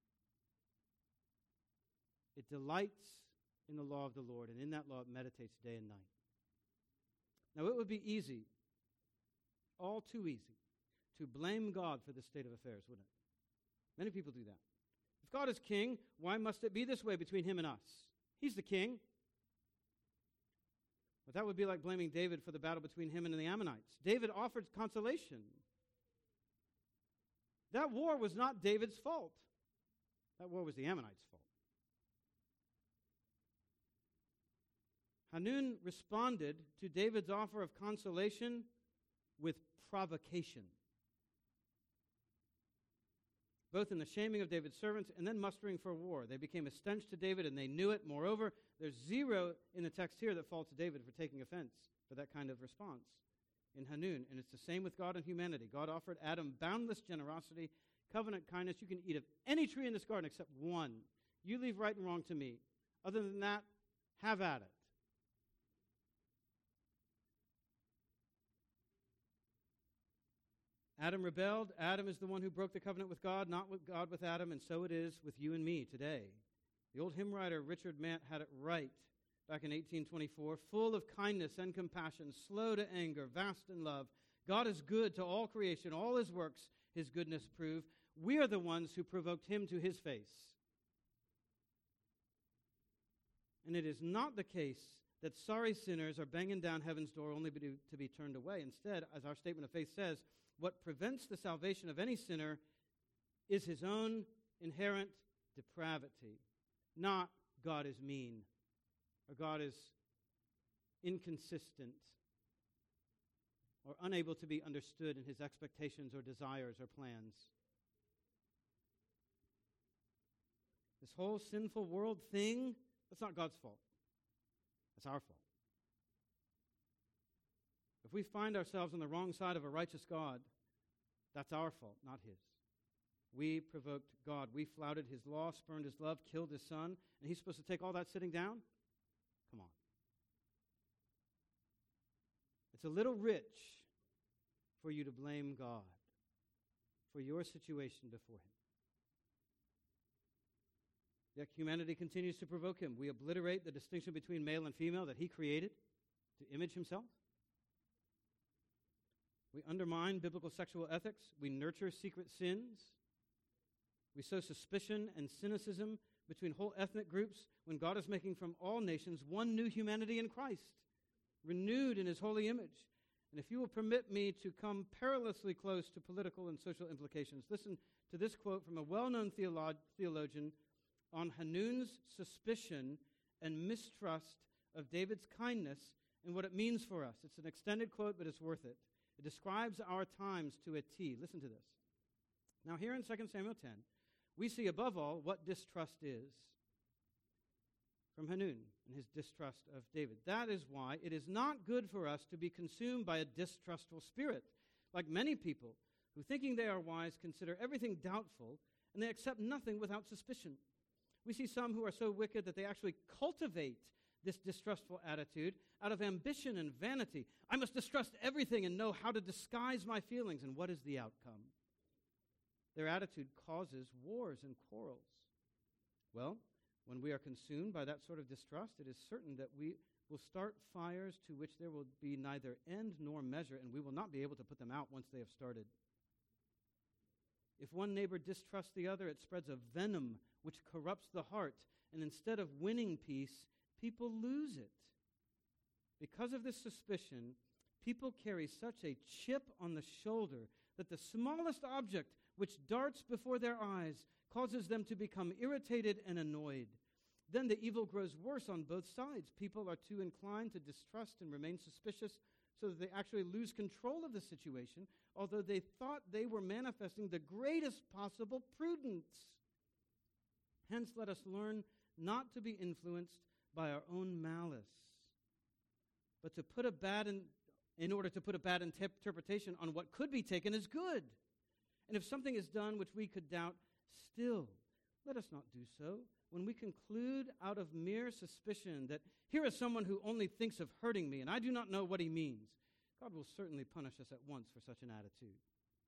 It delights in the law of the Lord, and in that law it meditates day and night. Now it would be easy, all too easy, to blame God for this state of affairs, wouldn't it? Many people do that. If God is king, why must it be this way between him and us? He's the king. But that would be like blaming David for the battle between him and the Ammonites. David offered consolation. That war was not David's fault. That war was the Ammonites' fault. Hanun responded to David's offer of consolation with provocation, both in the shaming of David's servants and then mustering for war. They became a stench to David, and they knew it. Moreover, there's zero in the text here that faults David for taking offense for that kind of response in Hanun. And it's the same with God and humanity. God offered Adam boundless generosity, covenant kindness. You can eat of any tree in this garden except one. You leave right and wrong to me. Other than that, have at it. Adam rebelled. Adam is the one who broke the covenant with God, not with God with Adam, and so it is with you and me today. The old hymn writer Richard Mant had it right back in 1824, full of kindness and compassion, slow to anger, vast in love. God is good to all creation, all his works his goodness prove. We are the ones who provoked him to his face. And it is not the case that sorry sinners are banging down heaven's door only to be turned away. Instead, as our statement of faith says, what prevents the salvation of any sinner is his own inherent depravity, not God is mean or God is inconsistent or unable to be understood in his expectations or desires or plans. This whole sinful world thing, that's not God's fault. That's our fault. If we find ourselves on the wrong side of a righteous God, that's our fault, not his. We provoked God. We flouted his law, spurned his love, killed his son, and he's supposed to take all that sitting down? Come on. It's a little rich for you to blame God for your situation before him. Yet humanity continues to provoke him. We obliterate the distinction between male and female that he created to image himself. We undermine biblical sexual ethics. We nurture secret sins. We sow suspicion and cynicism between whole ethnic groups when God is making from all nations one new humanity in Christ, renewed in his holy image. And if you will permit me to come perilously close to political and social implications, listen to this quote from a well-known theologian on Hanun's suspicion and mistrust of David's kindness and what it means for us. It's an extended quote, but it's worth it. It describes our times to a T. Listen to this. Now here in 2 Samuel 10, we see above all what distrust is from Hanun and his distrust of David. That is why it is not good for us to be consumed by a distrustful spirit, like many people who, thinking they are wise, consider everything doubtful, and they accept nothing without suspicion. We see some who are so wicked that they actually cultivate this distrustful attitude out of ambition and vanity. I must distrust everything and know how to disguise my feelings. And what is the outcome? Their attitude causes wars and quarrels. Well, when we are consumed by that sort of distrust, it is certain that we will start fires to which there will be neither end nor measure, and we will not be able to put them out once they have started. If one neighbor distrusts the other, it spreads a venom which corrupts the heart, and instead of winning peace, people lose it. Because of this suspicion, people carry such a chip on the shoulder that the smallest object which darts before their eyes causes them to become irritated and annoyed. Then the evil grows worse on both sides. People are too inclined to distrust and remain suspicious so that they actually lose control of the situation, although they thought they were manifesting the greatest possible prudence. Hence, let us learn not to be influenced by our own malice, but to put a bad in order to put a bad interpretation on what could be taken as good. And if something is done which we could doubt, still, let us not do so. When we conclude out of mere suspicion that here is someone who only thinks of hurting me, and I do not know what he means, God will certainly punish us at once for such an attitude.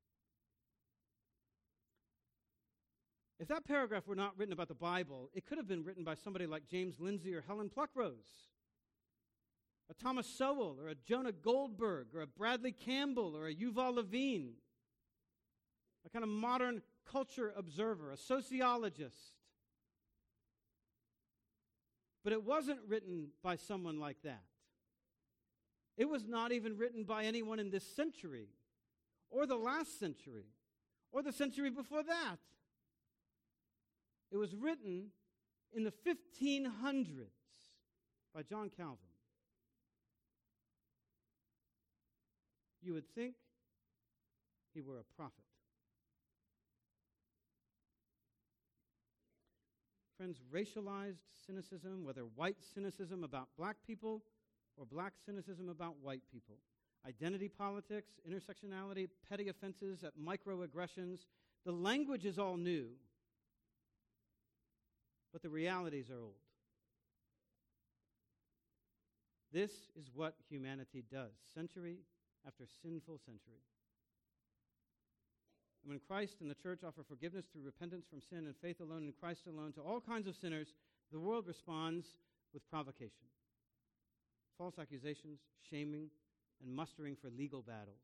If that paragraph were not written about the Bible, it could have been written by somebody like James Lindsay or Helen Pluckrose, a Thomas Sowell or a Jonah Goldberg or a Bradley Campbell or a Yuval Levine, a kind of modern culture observer, a sociologist. But it wasn't written by someone like that. It was not even written by anyone in this century, or the last century, or the century before that. It was written in the 1500s by John Calvin. You would think he were a prophet. Friends, racialized cynicism, whether white cynicism about black people or black cynicism about white people, identity politics, intersectionality, petty offenses at microaggressions, the language is all new, but the realities are old. This is what humanity does, century after sinful century. And when Christ and the church offer forgiveness through repentance from sin and faith alone in Christ alone to all kinds of sinners, the world responds with provocation, false accusations, shaming, and mustering for legal battles.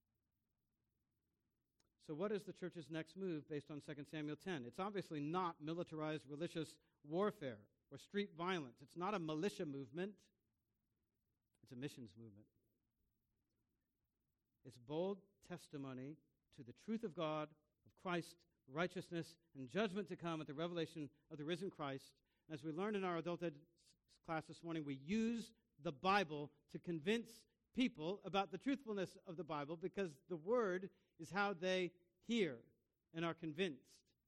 So what is the church's next move based on 2 Samuel 10? It's obviously not militarized religious warfare or street violence. It's not a militia movement. It's a missions movement. It's bold testimony to the truth of God, of Christ, righteousness, and judgment to come at the revelation of the risen Christ. As we learned in our adult ed class this morning, we use the Bible to convince people about the truthfulness of the Bible because the Word is how they hear and are convinced.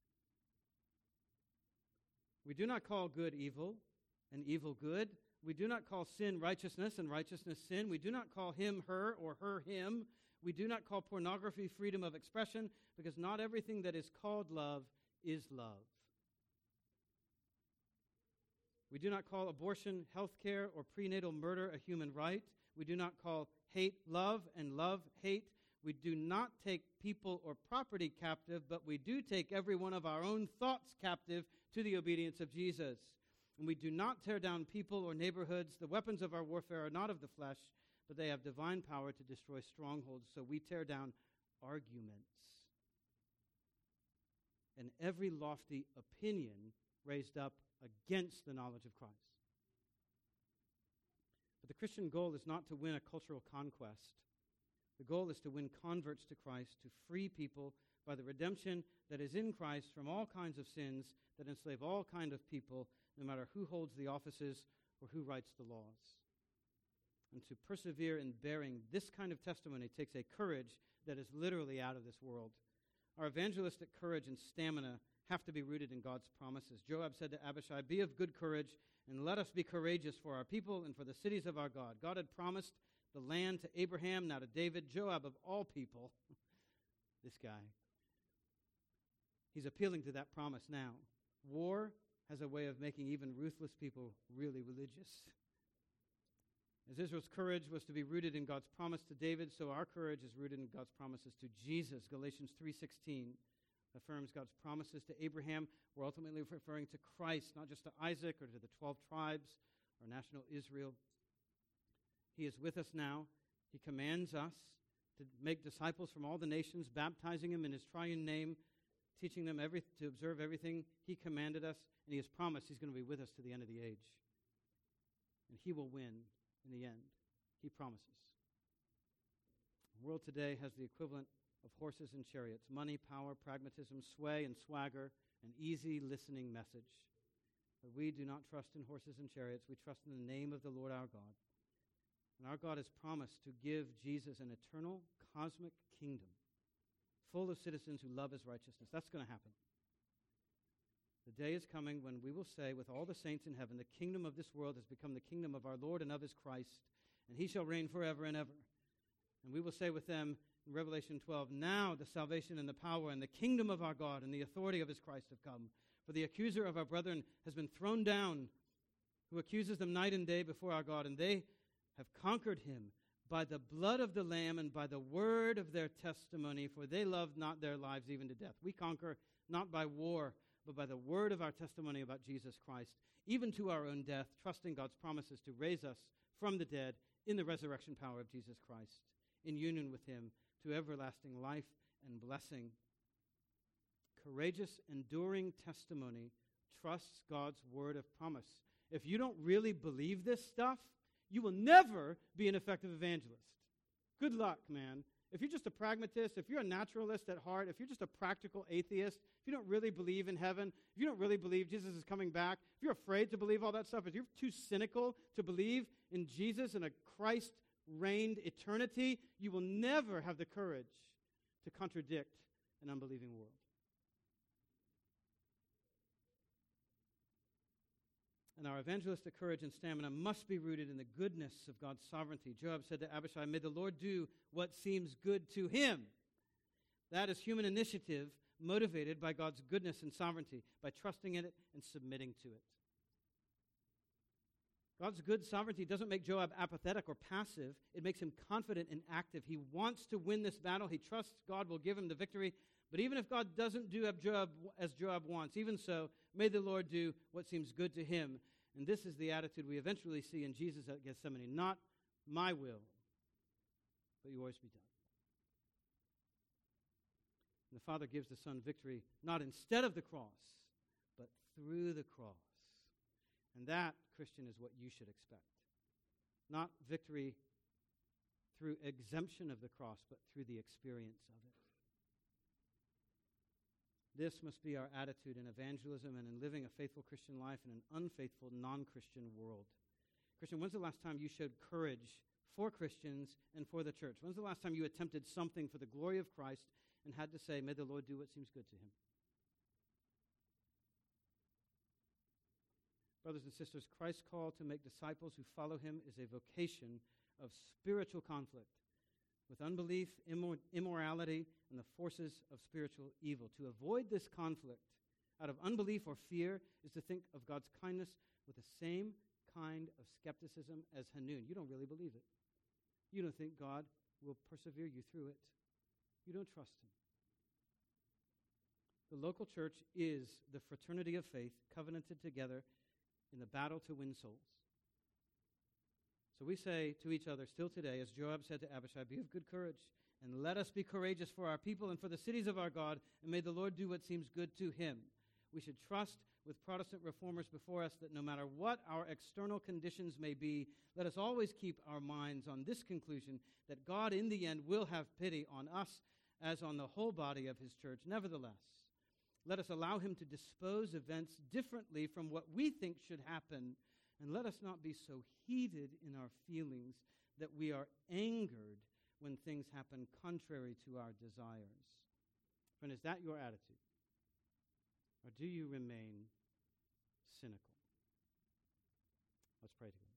We do not call good evil and evil good. We do not call sin righteousness and righteousness sin. We do not call him her or her him. We do not call pornography freedom of expression because not everything that is called love is love. We do not call abortion, health care, or prenatal murder a human right. We do not call hate love and love hate. We do not take people or property captive, but we do take every one of our own thoughts captive to the obedience of Jesus. And we do not tear down people or neighborhoods. The weapons of our warfare are not of the flesh, but they have divine power to destroy strongholds. So we tear down arguments and every lofty opinion raised up against the knowledge of Christ. But the Christian goal is not to win a cultural conquest. The goal is to win converts to Christ, to free people by the redemption that is in Christ from all kinds of sins that enslave all kinds of people, no matter who holds the offices or who writes the laws. And to persevere in bearing this kind of testimony takes a courage that is literally out of this world. Our evangelistic courage and stamina have to be rooted in God's promises. Joab said to Abishai, "Be of good courage, and let us be courageous for our people and for the cities of our God." God had promised the land to Abraham, now to David. Joab, of all people, this guy, he's appealing to that promise now. War has a way of making even ruthless people really religious. As Israel's courage was to be rooted in God's promise to David, so our courage is rooted in God's promises to Jesus. Galatians 3:16 affirms God's promises to Abraham. We're ultimately referring to Christ, not just to Isaac or to the 12 tribes or national Israel. He is with us now. He commands us to make disciples from all the nations, baptizing them in his triune name, teaching them to observe everything he commanded us, and he has promised he's going to be with us to the end of the age. And he will win in the end. He promises. The world today has the equivalent of horses and chariots, money, power, pragmatism, sway, and swagger, an easy listening message. But we do not trust in horses and chariots. We trust in the name of the Lord our God. And our God has promised to give Jesus an eternal, cosmic kingdom full of citizens who love his righteousness. That's going to happen. The day is coming when we will say with all the saints in heaven, the kingdom of this world has become the kingdom of our Lord and of his Christ, and he shall reign forever and ever. And we will say with them in Revelation 12, "Now the salvation and the power and the kingdom of our God and the authority of his Christ have come. For the accuser of our brethren has been thrown down, who accuses them night and day before our God, and they have conquered him by the blood of the Lamb and by the word of their testimony, for they loved not their lives even to death." We conquer not by war, but by the word of our testimony about Jesus Christ, even to our own death, trusting God's promises to raise us from the dead in the resurrection power of Jesus Christ, in union with him, to everlasting life and blessing. Courageous, enduring testimony trusts God's word of promise. If you don't really believe this stuff, you will never be an effective evangelist. Good luck, man. If you're just a pragmatist, if you're a naturalist at heart, if you're just a practical atheist, if you don't really believe in heaven, if you don't really believe Jesus is coming back, if you're afraid to believe all that stuff, if you're too cynical to believe in Jesus and a Christ-reigned eternity, you will never have the courage to contradict an unbelieving world. And our evangelistic courage and stamina must be rooted in the goodness of God's sovereignty. Joab said to Abishai, "May the Lord do what seems good to him." That is human initiative motivated by God's goodness and sovereignty, by trusting in it and submitting to it. God's good sovereignty doesn't make Joab apathetic or passive. It makes him confident and active. He wants to win this battle. He trusts God will give him the victory. But even if God doesn't do as Joab wants, even so, may the Lord do what seems good to him. And this is the attitude we eventually see in Jesus at Gethsemane. Not my will, but yours be done. And the Father gives the Son victory, not instead of the cross, but through the cross. And that, Christian, is what you should expect. Not victory through exemption of the cross, but through the experience of it. This must be our attitude in evangelism and in living a faithful Christian life in an unfaithful, non-Christian world. Christian, when's the last time you showed courage for Christians and for the church? When's the last time you attempted something for the glory of Christ and had to say, may the Lord do what seems good to him? Brothers and sisters, Christ's call to make disciples who follow him is a vocation of spiritual conflict with unbelief, immorality, and the forces of spiritual evil. To avoid this conflict out of unbelief or fear is to think of God's kindness with the same kind of skepticism as Hanun. You don't really believe it. You don't think God will persevere you through it. You don't trust him. The local church is the fraternity of faith covenanted together in the battle to win souls. So we say to each other still today, as Joab said to Abishai, be of good courage, and let us be courageous for our people and for the cities of our God, and may the Lord do what seems good to him. We should trust with Protestant reformers before us that no matter what our external conditions may be, let us always keep our minds on this conclusion, that God in the end will have pity on us as on the whole body of his church. Nevertheless, let us allow him to dispose events differently from what we think should happen, and let us not be so heated in our feelings that we are angered when things happen contrary to our desires. Friend, is that your attitude? Or do you remain cynical? Let's pray together.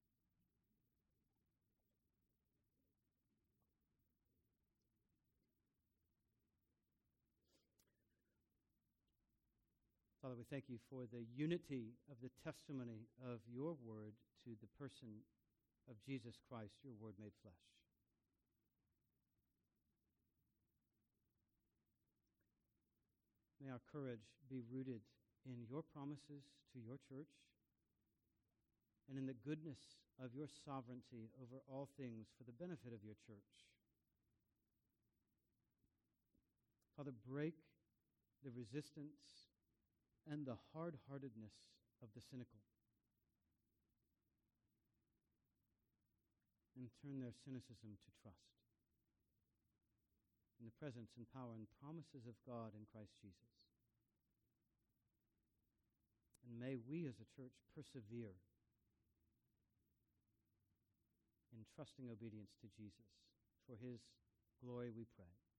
Father, we thank you for the unity of the testimony of your word to the person of Jesus Christ, your word made flesh. May our courage be rooted in your promises to your church and in the goodness of your sovereignty over all things for the benefit of your church. Father, break the resistance and the hard-heartedness of the cynical, and turn their cynicism to trust in the presence and power and promises of God in Christ Jesus. And may we as a church persevere in trusting obedience to Jesus. For his glory we pray.